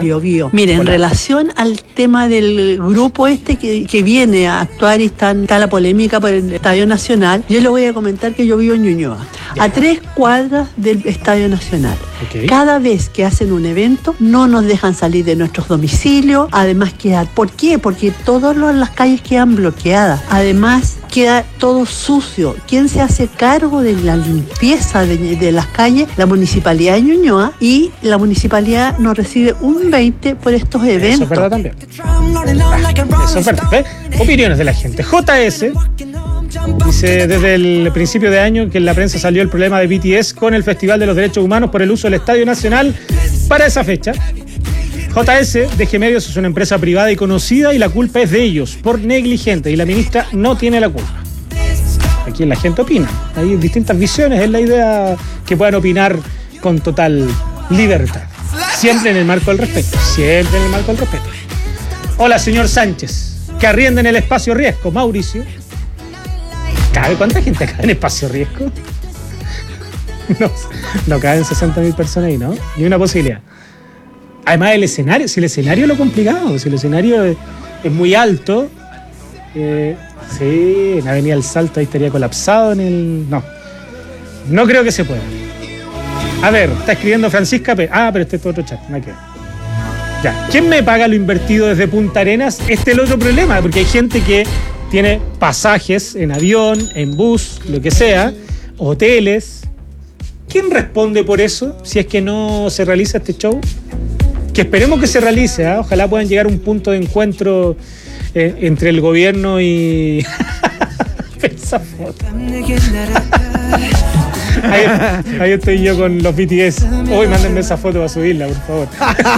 Biobío. Miren, en relación al tema del grupo este que, que viene a actuar y está, está la polémica por el Estadio Nacional, yo le voy a comentar que yo vivo en Ñuñoa, a tres cuadras del Estadio Nacional. Okay. Cada vez que hacen un evento, no nos dejan salir de nuestros domicilios, además queda, ¿por qué? Porque todas las calles quedan bloqueadas, además queda todo sucio. ¿Quién se hace cargo de la limpieza de, de las calles? La Municipalidad de Ñuñoa, y la Municipalidad nos recibe un veinte por estos eventos. Eso es verdad también. Ah, eso es verdad. ¿Eh? Opiniones de la gente. J S dice desde el principio de año que en la prensa salió el problema de B T S con el Festival de los Derechos Humanos por el uso del Estadio Nacional para esa fecha. J S, D G Medios, es una empresa privada y conocida y la culpa es de ellos, por negligente, y la ministra no tiene la culpa. Aquí la gente opina, hay distintas visiones, es la idea que puedan opinar con total libertad. Siempre en el marco del respeto, siempre en el marco del respeto. Hola, señor Sánchez, que arrienden el espacio riesgo, Mauricio. ¿Cabe cuánta gente cabe en espacio riesgo? No, no caben sesenta mil personas ahí, ¿no? Ni una posibilidad. Además el escenario, si el escenario es lo complicado, si el escenario es, es muy alto, eh, sí, en Avenida El Salto ahí estaría colapsado en el... No, no creo que se pueda. A ver, está escribiendo Francisca P. Ah, pero este es otro chat, no queda. Ya, ¿quién me paga lo invertido desde Punta Arenas? Este es el otro problema, porque hay gente que tiene pasajes en avión, en bus, lo que sea, hoteles. ¿Quién responde por eso si es que no se realiza este show? Que esperemos que se realice, ¿eh? Ojalá puedan llegar a un punto de encuentro eh, entre el gobierno y... Esa foto. Ahí, ahí estoy yo con los B T S. Uy, mándenme esa foto para subirla, por favor.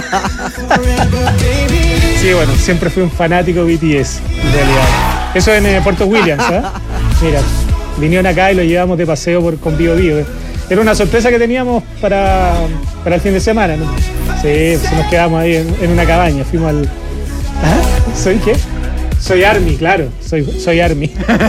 Sí, bueno, siempre fui un fanático B T S, en realidad. Eso en eh, Puerto Williams, ¿eh? Mira, vinieron acá y lo llevamos de paseo por, con Bio Bio. Era una sorpresa que teníamos para, para el fin de semana, ¿no? Sí, pues nos quedamos ahí en, en una cabaña. Fuimos al... ¿Ah? ¿Soy qué? Soy Army, claro. Soy, soy Army.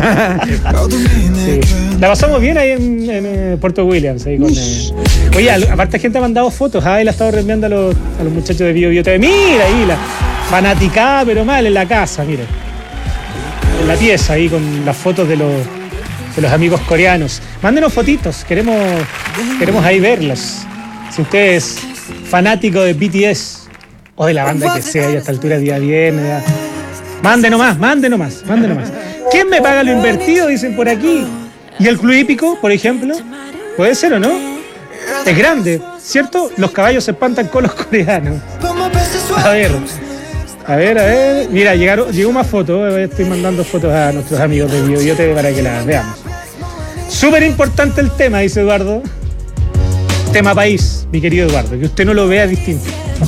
Sí. La pasamos bien ahí en, en eh, Puerto Williams. Ahí con, eh... Oye, aparte gente ha mandado fotos. Ah, y la ha estado reenviando a los, a los muchachos de Bio Bio T V. Mira ahí, la fanaticada, pero mal en la casa, mira. En la pieza, ahí con las fotos de los... de los amigos coreanos. Mándenos fotitos, queremos, queremos ahí verlas. Si usted es fanático de B T S o de la banda que sea, y a esta altura día viernes, ya. Mande nomás, mande nomás, mande nomás. ¿Quién me paga lo invertido? Dicen por aquí. ¿Y el club hípico, por ejemplo? ¿Puede ser o no? Es grande, ¿cierto? Los caballos se espantan con los coreanos. A ver, a ver, a ver. Mira, llegaron, llegó más fotos. Estoy mandando fotos a nuestros amigos de Bio Bio T V para que las veamos. Súper importante el tema, dice Eduardo. Tema país, mi querido Eduardo. Que usted no lo vea distinto.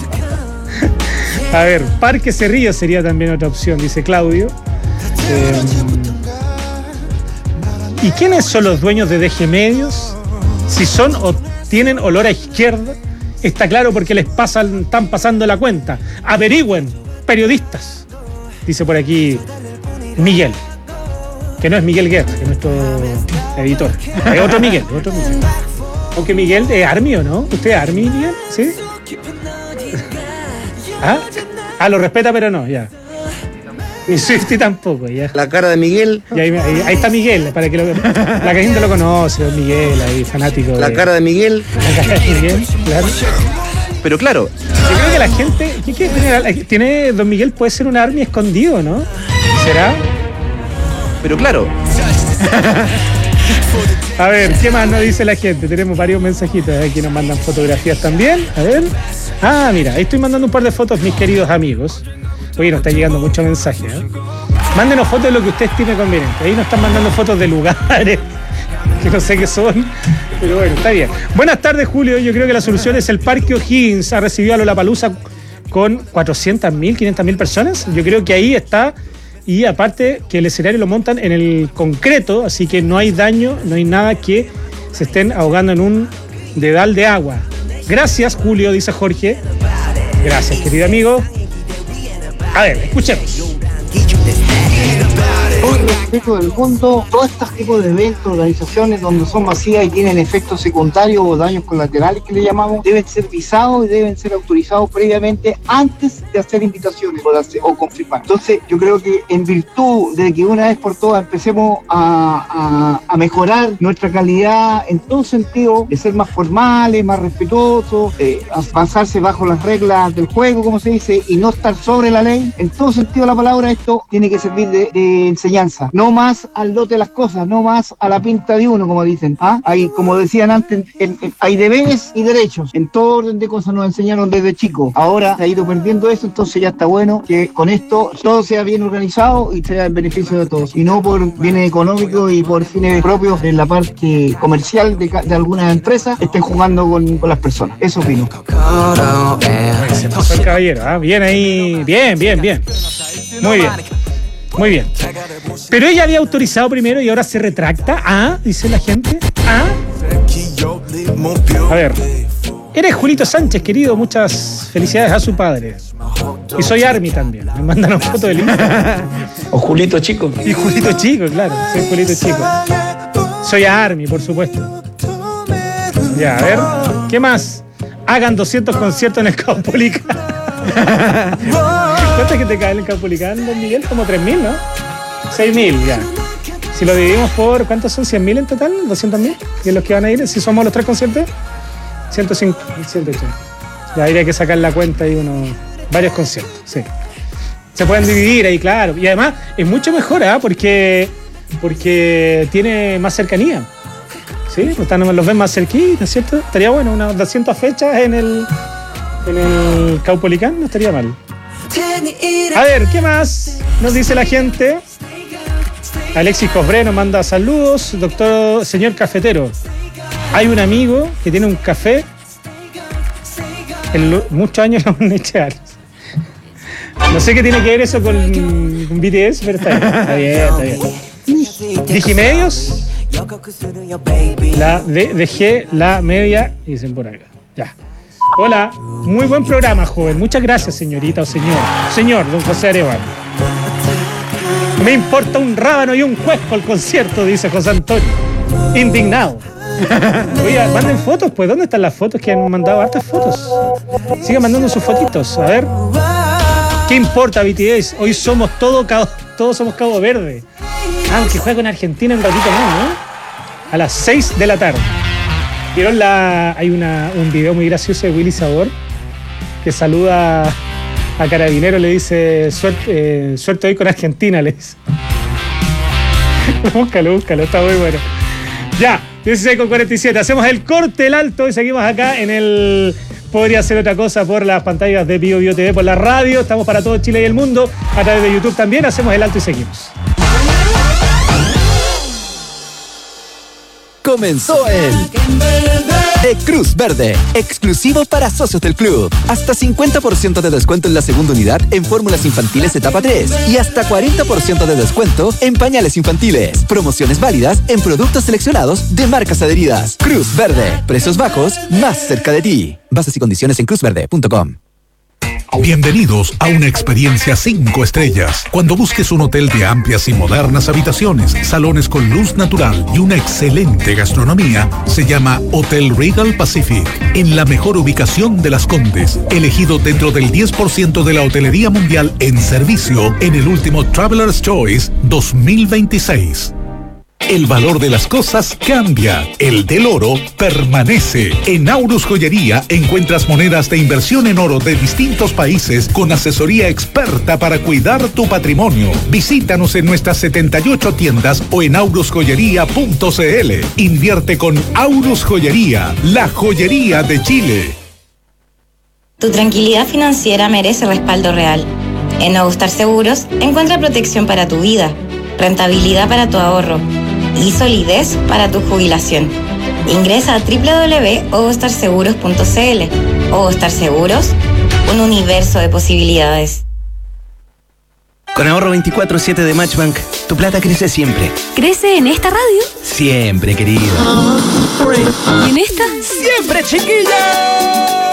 A ver, Parque Cerrillo sería también otra opción, dice Claudio. Eh, ¿Y quiénes son los dueños de D G Medios? Si son o tienen olor a izquierda, está claro porque les pasan, están pasando la cuenta. Averigüen, periodistas. Dice por aquí Miguel. Que no es Miguel Guerra, que es nuestro editor. Es otro Miguel, otro Miguel. Aunque Miguel es Army, ¿o no? ¿Usted es Army, Miguel? ¿Sí? ¿Ah? Ah, lo respeta, pero no, ya. Ni Swifty tampoco, ya. La cara de Miguel. Y ahí, ahí, ahí está Miguel, para que lo, la gente lo conoce, Miguel, ahí, fanático. La de, cara de Miguel. La cara de Miguel, claro. Pero claro. Yo creo que la gente. ¿Qué, qué tiene, tiene Don Miguel? Puede ser un Army escondido, ¿no? ¿Será? Pero claro. A ver, ¿qué más nos dice la gente? Tenemos varios mensajitos. Aquí nos mandan fotografías también. A ver. Ah, mira, ahí estoy mandando un par de fotos, mis queridos amigos. Oye, nos está llegando mucho mensaje, ¿eh? Mándenos fotos de lo que usted estime conveniente. Ahí nos están mandando fotos de lugares que no sé qué son, pero bueno, está bien. Buenas tardes, Julio. Yo creo que la solución es el Parque O'Higgins. Ha recibido a Lollapalooza con cuatrocientas mil, quinientas mil personas. Yo creo que ahí está. Y aparte que el escenario lo montan en el concreto, así que no hay daño, no hay nada que se estén ahogando en un dedal de agua. Gracias, Julio, dice Jorge. Gracias, querido amigo. A ver, escuchemos. todo el respeto del mundo, todos estos tipos de eventos, organizaciones donde son masivas y tienen efectos secundarios o daños colaterales que le llamamos, deben ser visados y deben ser autorizados previamente antes de hacer invitaciones o, de hacer, o confirmar. Entonces yo creo que en virtud de que una vez por todas empecemos a, a, a mejorar nuestra calidad en todo sentido, de ser más formales, más respetuosos, eh, avanzarse bajo las reglas del juego, como se dice, y no estar sobre la ley, en todo sentido de la palabra, esto tiene que servir de, de enseñanza, no más al lote de las cosas, no más a la pinta de uno, como dicen. ¿Ah? Hay, como decían antes, en, en, hay deberes y derechos, en todo orden de cosas nos enseñaron desde chicos. Ahora se ha ido perdiendo eso, entonces ya está bueno que con esto todo sea bien organizado y sea en beneficio de todos, y no por bienes económicos y por fines propios de la parte comercial de, de algunas empresas estén jugando con, con las personas. Eso opino. Se pasó el caballero, ¿eh? Bien ahí, bien, bien, bien. Muy bien, muy bien. Pero ella había autorizado primero y ahora se retracta. Ah, dice la gente. Ah. A ver. Eres Julito Sánchez, querido. Muchas felicidades a su padre. Y soy Army también. Me mandaron foto del Instagram. O Julito Chico. Y Julito Chico, claro. Soy Julito Chico. Soy Army, por supuesto. Ya, a ver. ¿Qué más? Hagan doscientos conciertos en el Caupolicán. ¿Cuánto es que te cae en el Caupolicán, don Miguel? Como tres mil, ¿no? seis mil, ya. Si lo dividimos por, ¿cuántos son? ¿cien mil en total? ¿doscientos mil? ¿Y en los que van a ir? Si somos los tres conciertos, ciento cincuenta, ciento ochenta. Ya habría que sacar la cuenta y unos, varios conciertos, sí. Se pueden dividir ahí, claro. Y además es mucho mejor, ¿eh? Porque, porque tiene más cercanía. Sí, los ven más cerquitas, ¿cierto? Estaría bueno, unas doscientas fechas en el, en el Caupolicán, no estaría mal. A ver, ¿qué más nos dice la gente? Alexis Cosbre nos manda saludos. Doctor, señor cafetero, hay un amigo que tiene un café en muchos años lo van a echar. No sé qué tiene que ver eso con, con B T S, pero está bien, está bien, está bien. Digimedios, la de, dejé la media, dicen por acá. Ya. Hola, muy buen programa, joven. Muchas gracias, señorita o señor. Señor, don José Arevalo. Me importa un rábano y un cuesco el concierto, dice José Antonio. Indignado. Oye, manden fotos, pues. ¿Dónde están las fotos? Que han mandado hartas fotos. Sigan mandando sus fotitos. A ver. ¿Qué importa, B T S? Hoy somos todo cabo, todos somos Cabo Verde. Aunque juega con Argentina un ratito más, ¿no? A las seis de la tarde. ¿Vieron la...? Hay una, un video muy gracioso de Willy Sabor que saluda a Carabinero, le dice suerte, eh, suerte hoy con Argentina, le dice. Búscalo, búscalo, está muy bueno. Ya, dieciséis con cuarenta y siete. Hacemos el corte, el alto y seguimos acá en el... Podría ser otra cosa por las pantallas de Bio Bio T V, por la radio. Estamos para todo Chile y el mundo. A través de YouTube también. Hacemos el alto y seguimos. Comenzó el de Cruz Verde, exclusivo para socios del club. Hasta cincuenta por ciento de descuento en la segunda unidad en fórmulas infantiles etapa tres y hasta cuarenta por ciento de descuento en pañales infantiles. Promociones válidas en productos seleccionados de marcas adheridas. Cruz Verde, precios bajos, más cerca de ti. Bases y condiciones en cruz verde punto com. Bienvenidos a una experiencia cinco estrellas. Cuando busques un hotel de amplias y modernas habitaciones, salones con luz natural y una excelente gastronomía, se llama Hotel Regal Pacific, en la mejor ubicación de Las Condes, elegido dentro del diez por ciento de la hotelería mundial en servicio en el último Traveler's Choice dos mil veintiséis. El valor de las cosas cambia. El del oro permanece. En Aurus Joyería encuentras monedas de inversión en oro de distintos países con asesoría experta para cuidar tu patrimonio. Visítanos en nuestras setenta y ocho tiendas o en aurus joyería punto c l. Invierte con Aurus Joyería, la joyería de Chile. Tu tranquilidad financiera merece respaldo real. En Ogostar Seguros encuentra protección para tu vida, rentabilidad para tu ahorro y solidez para tu jubilación. Ingresa a doble u doble u doble u punto ogostar seguros punto c l. Ogostar Seguros, un universo de posibilidades. Con ahorro veinticuatro siete de Matchbank, tu plata crece siempre. ¿Crece en esta radio? Siempre, querido. ¿Y en esta? ¡Siempre, chiquilla!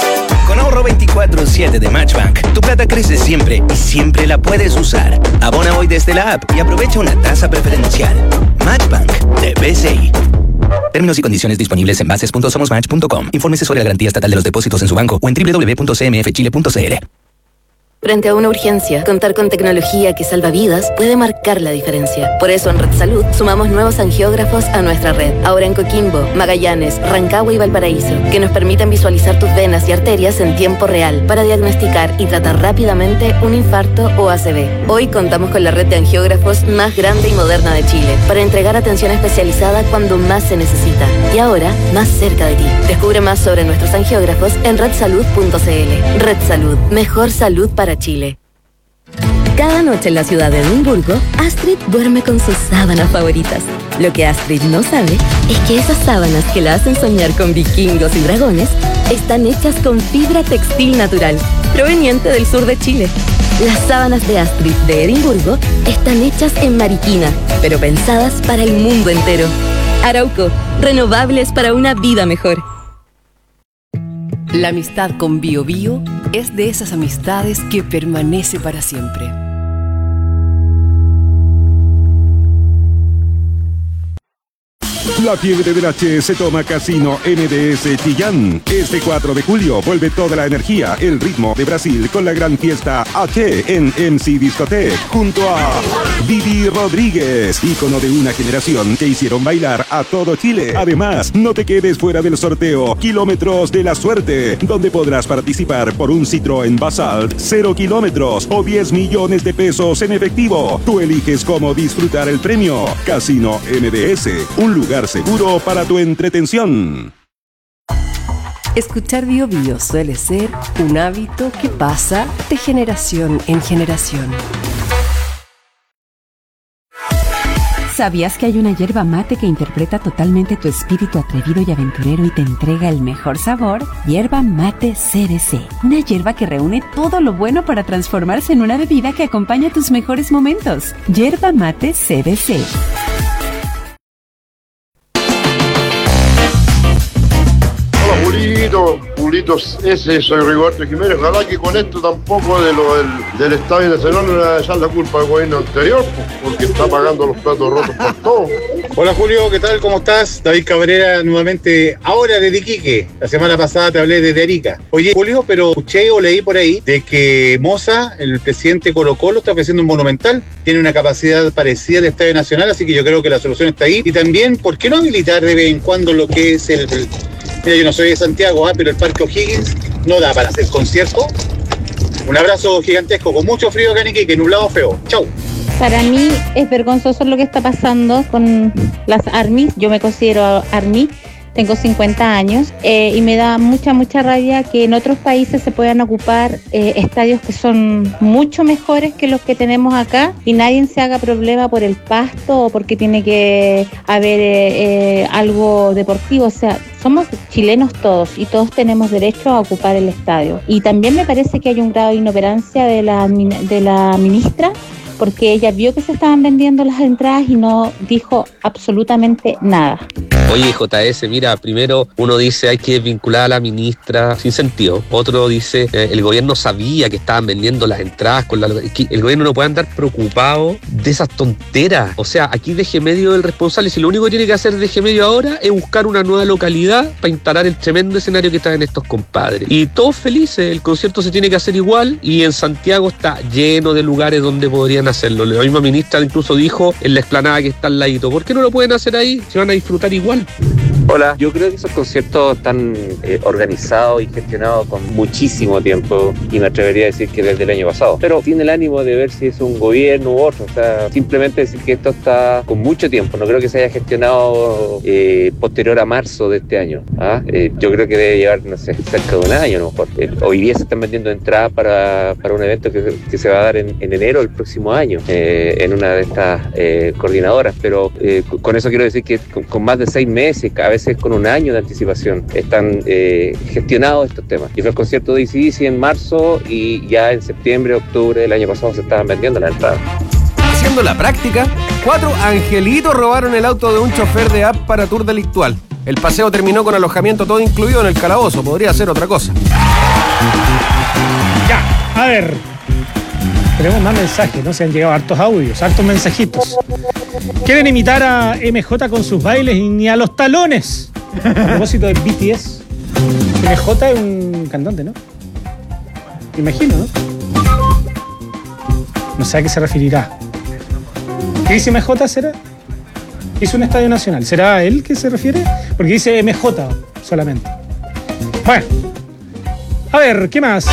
Con ahorro veinticuatro siete de Matchbank, tu plata crece siempre y siempre la puedes usar. Abona hoy desde la app y aprovecha una tasa preferencial. Matchbank de B C I. Términos y condiciones disponibles en bases punto somos match punto com. Infórmese sobre la garantía estatal de los depósitos en su banco o en doble u doble u doble u punto c m f chile punto c l. Frente a una urgencia, contar con tecnología que salva vidas puede marcar la diferencia. Por eso en Red Salud sumamos nuevos angiógrafos a nuestra red. Ahora en Coquimbo, Magallanes, Rancagua y Valparaíso, que nos permiten visualizar tus venas y arterias en tiempo real para diagnosticar y tratar rápidamente un infarto o A C V. Hoy contamos con la red de angiógrafos más grande y moderna de Chile para entregar atención especializada cuando más se necesita. Y ahora, más cerca de ti. Descubre más sobre nuestros angiógrafos en red salud punto c l. Red Salud, mejor salud para Chile. Cada noche en la ciudad de Edimburgo, Astrid duerme con sus sábanas favoritas. Lo que Astrid no sabe es que esas sábanas que la hacen soñar con vikingos y dragones están hechas con fibra textil natural, proveniente del sur de Chile. Las sábanas de Astrid de Edimburgo están hechas en Mariquina, pero pensadas para el mundo entero. Arauco, renovables para una vida mejor. La amistad con Bio Bio es de esas amistades que permanece para siempre. La fiebre del H se toma Casino N D S Chillán. Este cuatro de julio vuelve toda la energía, el ritmo de Brasil con la gran fiesta H en M C Discotech junto a Vivi Rodríguez, ícono de una generación que hicieron bailar a todo Chile. Además, no te quedes fuera del sorteo Kilómetros de la Suerte, donde podrás participar por un Citroën Basalt cero kilómetros o diez millones de pesos en efectivo. Tú eliges cómo disfrutar el premio. Casino N D S, un lugar seguro para tu entretención. Escuchar Bio Bio suele ser un hábito que pasa de generación en generación. ¿Sabías que hay una yerba mate que interpreta totalmente tu espíritu atrevido y aventurero y te entrega el mejor sabor? Yerba Mate C B C. Una yerba que reúne todo lo bueno para transformarse en una bebida que acompaña tus mejores momentos. Yerba Mate C B C. Pulito, Pulitos, ese soy Rigoberto Jiménez. Ojalá que con esto tampoco de lo del, del Estadio Nacional no le va a echar la culpa al gobierno anterior, porque está pagando los platos rotos por todo. Hola Julio, ¿qué tal? ¿Cómo estás? David Cabrera nuevamente, ahora desde Iquique. La semana pasada te hablé desde Arica. Oye Julio, pero escuché o leí por ahí de que Moza, el presidente Colo Colo, está ofreciendo un monumental. Tiene una capacidad parecida al Estadio Nacional, así que yo creo que la solución está ahí. Y también, ¿por qué no habilitar de vez en cuando lo que es el... el Mira, yo no soy de Santiago, ¿eh? Pero el Parque O'Higgins no da para hacer concierto. Un abrazo gigantesco, con mucho frío acá en Iquique, nublado feo. Chau. Para mí es vergonzoso lo que está pasando con las ARMYs. Yo me considero ARMY, tengo cincuenta años eh, y me da mucha, mucha rabia que en otros países se puedan ocupar eh, estadios que son mucho mejores que los que tenemos acá y nadie se haga problema por el pasto o porque tiene que haber eh, eh, algo deportivo. O sea, somos chilenos todos y todos tenemos derecho a ocupar el estadio. Y también me parece que hay un grado de inoperancia de la, de la ministra, porque ella vio que se estaban vendiendo las entradas y no dijo absolutamente nada. Oye, J S, mira, primero uno dice hay que desvincular a la ministra sin sentido. Otro dice eh, el gobierno sabía que estaban vendiendo las entradas. Con la, que el gobierno no puede andar preocupado de esas tonteras. O sea, aquí D G Medio es el responsable. Si lo único que tiene que hacer D G Medio ahora es buscar una nueva localidad para instalar el tremendo escenario que traen estos compadres. Y todos felices, el concierto se tiene que hacer igual y en Santiago está lleno de lugares donde podrían hacerlo. La misma ministra incluso dijo en la explanada que está al ladito. ¿Por qué no lo pueden hacer ahí? Se van a disfrutar igual. Hola, yo creo que esos conciertos están eh, organizados y gestionados con muchísimo tiempo y me atrevería a decir que desde el año pasado, pero tiene el ánimo de ver si es un gobierno u otro, o sea, simplemente decir que esto está con mucho tiempo, no creo que se haya gestionado eh, posterior a marzo de este año, ¿ah? eh, yo creo que debe llevar, no sé, cerca de un año a lo mejor. Eh, hoy día se están vendiendo entradas para, para un evento que, que se va a dar en, en enero del próximo año, eh, en una de estas eh, coordinadoras, pero eh, con eso quiero decir que con, con más de seis meses, a veces con un año de anticipación están eh, gestionados estos temas. Y fue el concierto de A C D C en marzo y ya en septiembre, octubre del año pasado se estaban vendiendo las entradas. Haciendo la práctica, cuatro angelitos robaron el auto de un chofer de app para tour delictual. El paseo terminó con alojamiento todo incluido en el calabozo, podría ser otra cosa. Ya, a ver. Tenemos más mensajes, ¿no? Se han llegado hartos audios, hartos mensajitos. Quieren imitar a M J con sus bailes y ni a los talones. A propósito de B T S. M J es un cantante, ¿no? Me imagino, ¿no? No sé a qué se referirá. ¿Qué dice M J será? Hizo un estadio nacional. ¿Será a él que se refiere? Porque dice M J solamente. Bueno. A ver, ¿qué más?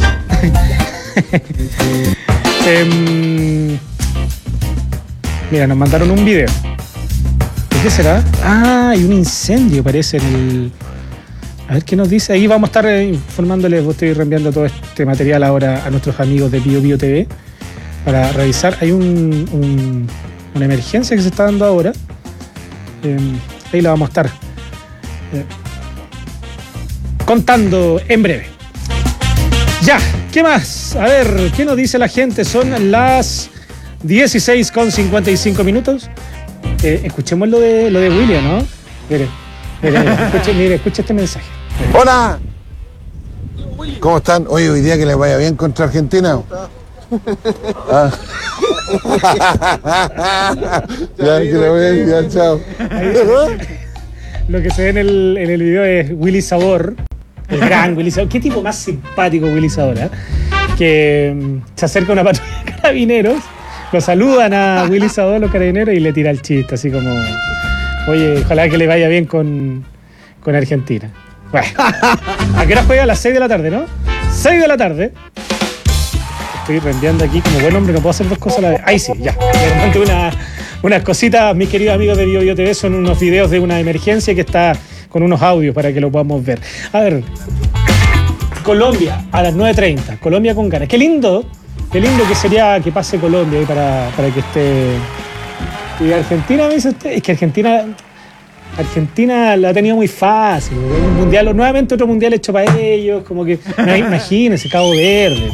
eh, mira, nos mandaron un video. ¿De qué será? Ah, hay un incendio, parece, en el... A ver qué nos dice. Ahí vamos a estar informándoles. Estoy reenviando todo este material ahora a nuestros amigos de Bio Bio T V para revisar. Hay un, un, una emergencia que se está dando ahora. Eh, ahí la vamos a estar eh, contando en breve. Ya, ¿qué más? A ver, ¿qué nos dice la gente? Son las dieciséis con cincuenta y cinco minutos. Eh, escuchemos lo de, lo de William, ¿no? Mire, mire, escuche, mire, escuche este mensaje. Mire. ¡Hola! ¿Cómo están? Oye, hoy día que les vaya bien contra Argentina. Ah. Ya, que le vaya bien, ya, chao. Lo que se ve en el, en el video es Willy Sabor. El gran Willy Sabor. Qué tipo más simpático Willy Sabor, ¿eh? Que um, se acerca a una patrulla de carabineros, lo saludan a Willy Sabor, los carabineros, y le tira el chiste, así como, oye, ojalá que le vaya bien con, con Argentina. Bueno, ¿a qué hora juega? A las seis de la tarde, ¿no? seis de la tarde. Estoy reenviando aquí como buen hombre, no puedo hacer dos cosas a la vez. Ahí sí, ya. Les mando una, unas cositas, mis queridos amigos de Bio Bio T V, son unos videos de una emergencia que está con unos audios para que lo podamos ver. A ver, Colombia a las nueve treinta, Colombia con ganas. Qué lindo, qué lindo que sería que pase Colombia ahí para, para que esté... Y Argentina, me dice usted, es que Argentina... Argentina la ha tenido muy fácil. Un mundial, nuevamente otro mundial hecho para ellos, como que, imagínense, Cabo Verde.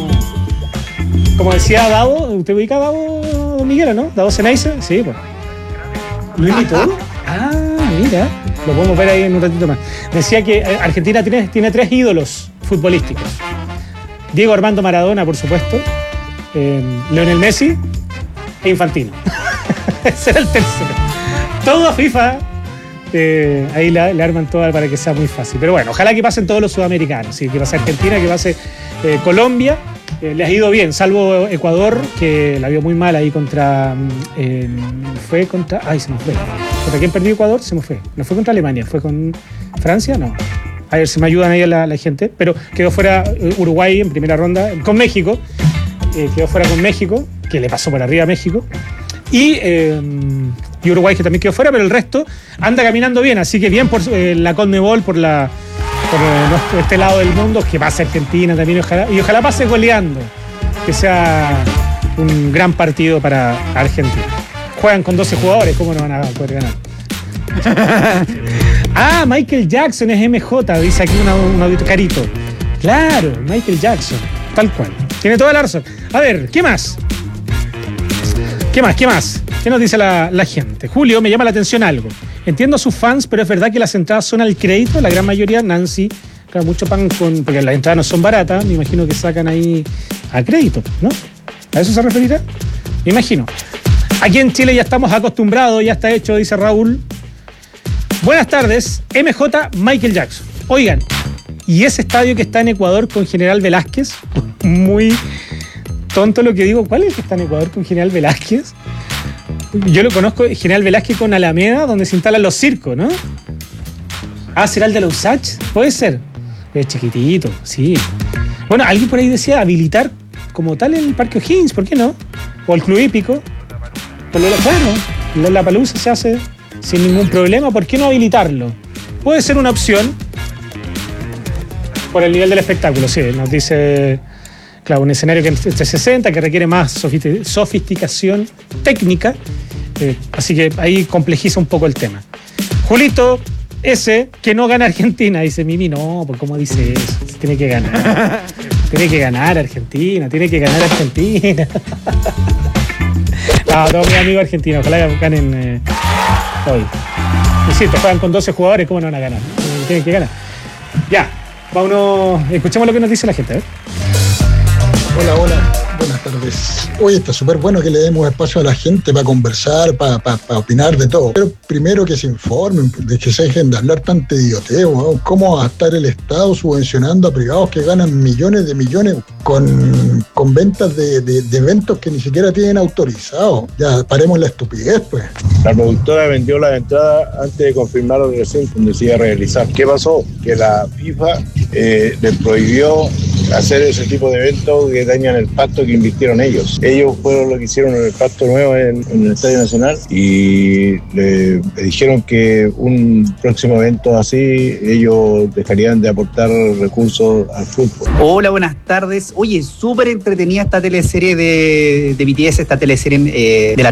No. Como decía Davo, ¿usted ubica a Davo Miguel, no? Davo Ceneice, sí, pues. ¿Lo invitó? Ah, mira, lo podemos ver ahí en un ratito más. Decía que Argentina tiene, tiene tres ídolos futbolísticos. Diego Armando Maradona, por supuesto, eh, Lionel Messi e Infantino. Ese era el tercero. Todo a FIFA. Eh, ahí le, le arman todo para que sea muy fácil. Pero bueno, ojalá que pasen todos los sudamericanos. ¿Sí? Que pase Argentina, que pase eh, Colombia. Eh, les ha ido bien, salvo Ecuador, que la vio muy mal ahí contra... Eh, fue contra... Ay, se me fue. ¿Contra quién perdió Ecuador? Se me fue. No fue contra Alemania, fue con Francia, no. A ver si me ayudan ahí la, la gente. Pero quedó fuera Uruguay en primera ronda, con México. Eh, quedó fuera con México, que le pasó por arriba a México. Y, eh, y Uruguay, que también quedó fuera, pero el resto anda caminando bien. Así que bien por eh, la Conmebol, por la por eh, este lado del mundo, que pase Argentina también. Y ojalá, y ojalá pase goleando, que sea un gran partido para Argentina. Juegan con doce jugadores, ¿cómo no van a poder ganar? Ah, Michael Jackson es M J, dice aquí una, un audito carito. Claro, Michael Jackson, tal cual. Tiene toda la razón. A ver, ¿qué más? ¿Qué más? ¿Qué más? ¿Qué nos dice la, la gente? Julio, me llama la atención algo. Entiendo a sus fans, pero es verdad que las entradas son al crédito. La gran mayoría, Nancy, claro, mucho pan con... Porque las entradas no son baratas. Me imagino que sacan ahí a crédito, ¿no? ¿A eso se referirá? Me imagino. Aquí en Chile ya estamos acostumbrados, ya está hecho, dice Raúl. Buenas tardes, M J Michael Jackson. Oigan, ¿y ese estadio que está en Ecuador con General Velázquez? Muy... tonto lo que digo, ¿cuál es el que está en Ecuador con General Velázquez? Yo lo conozco, General Velázquez con Alameda, donde se instalan los circos, ¿no? Ah, ¿será el de la U S A C H? Puede ser. Es chiquitito, sí. Bueno, alguien por ahí decía habilitar como tal el Parque O'Higgins, ¿por qué no? O el Club Hípico. Por lo claro, la Lollapalooza se hace sin ningún problema, ¿por qué no habilitarlo? Puede ser una opción por el nivel del espectáculo, sí, nos dice... Claro, un escenario que entre sesenta, que requiere más sofisticación técnica, eh, así que ahí complejiza un poco el tema. Julito, ese que no gana Argentina, dice Mimi, no, pues ¿cómo dice eso? Tiene que ganar, tiene que ganar Argentina, tiene que ganar Argentina. No, todos mis amigos argentinos, ojalá ganen eh, hoy. Es decir, te juegan con doce jugadores, ¿cómo no van a ganar? Tienen que ganar. Ya. Vámonos, escuchemos lo que nos dice la gente. ¿eh? Hola, hola, buenas tardes. Oye, está súper bueno que le demos espacio a la gente para conversar, para pa, pa opinar de todo. Pero primero que se informen, de que se dejen de hablar tanto idioteo, ¿no? ¿Cómo va a estar el Estado subvencionando a privados que ganan millones de millones con, con ventas de, de, de eventos que ni siquiera tienen autorizados? Ya, paremos la estupidez, pues. La productora vendió la entrada antes de confirmar el recinto donde se iba a realizar. ¿Qué pasó? Que la FIFA eh, le prohibió hacer ese tipo de eventos que dañan el pacto que invirtieron ellos. Ellos fueron los que hicieron el pacto nuevo en, en el Estadio Nacional y le, le dijeron que un próximo evento así ellos dejarían de aportar recursos al fútbol. Hola, buenas tardes. Oye, súper entretenida esta teleserie de, de B T S, esta teleserie eh, de la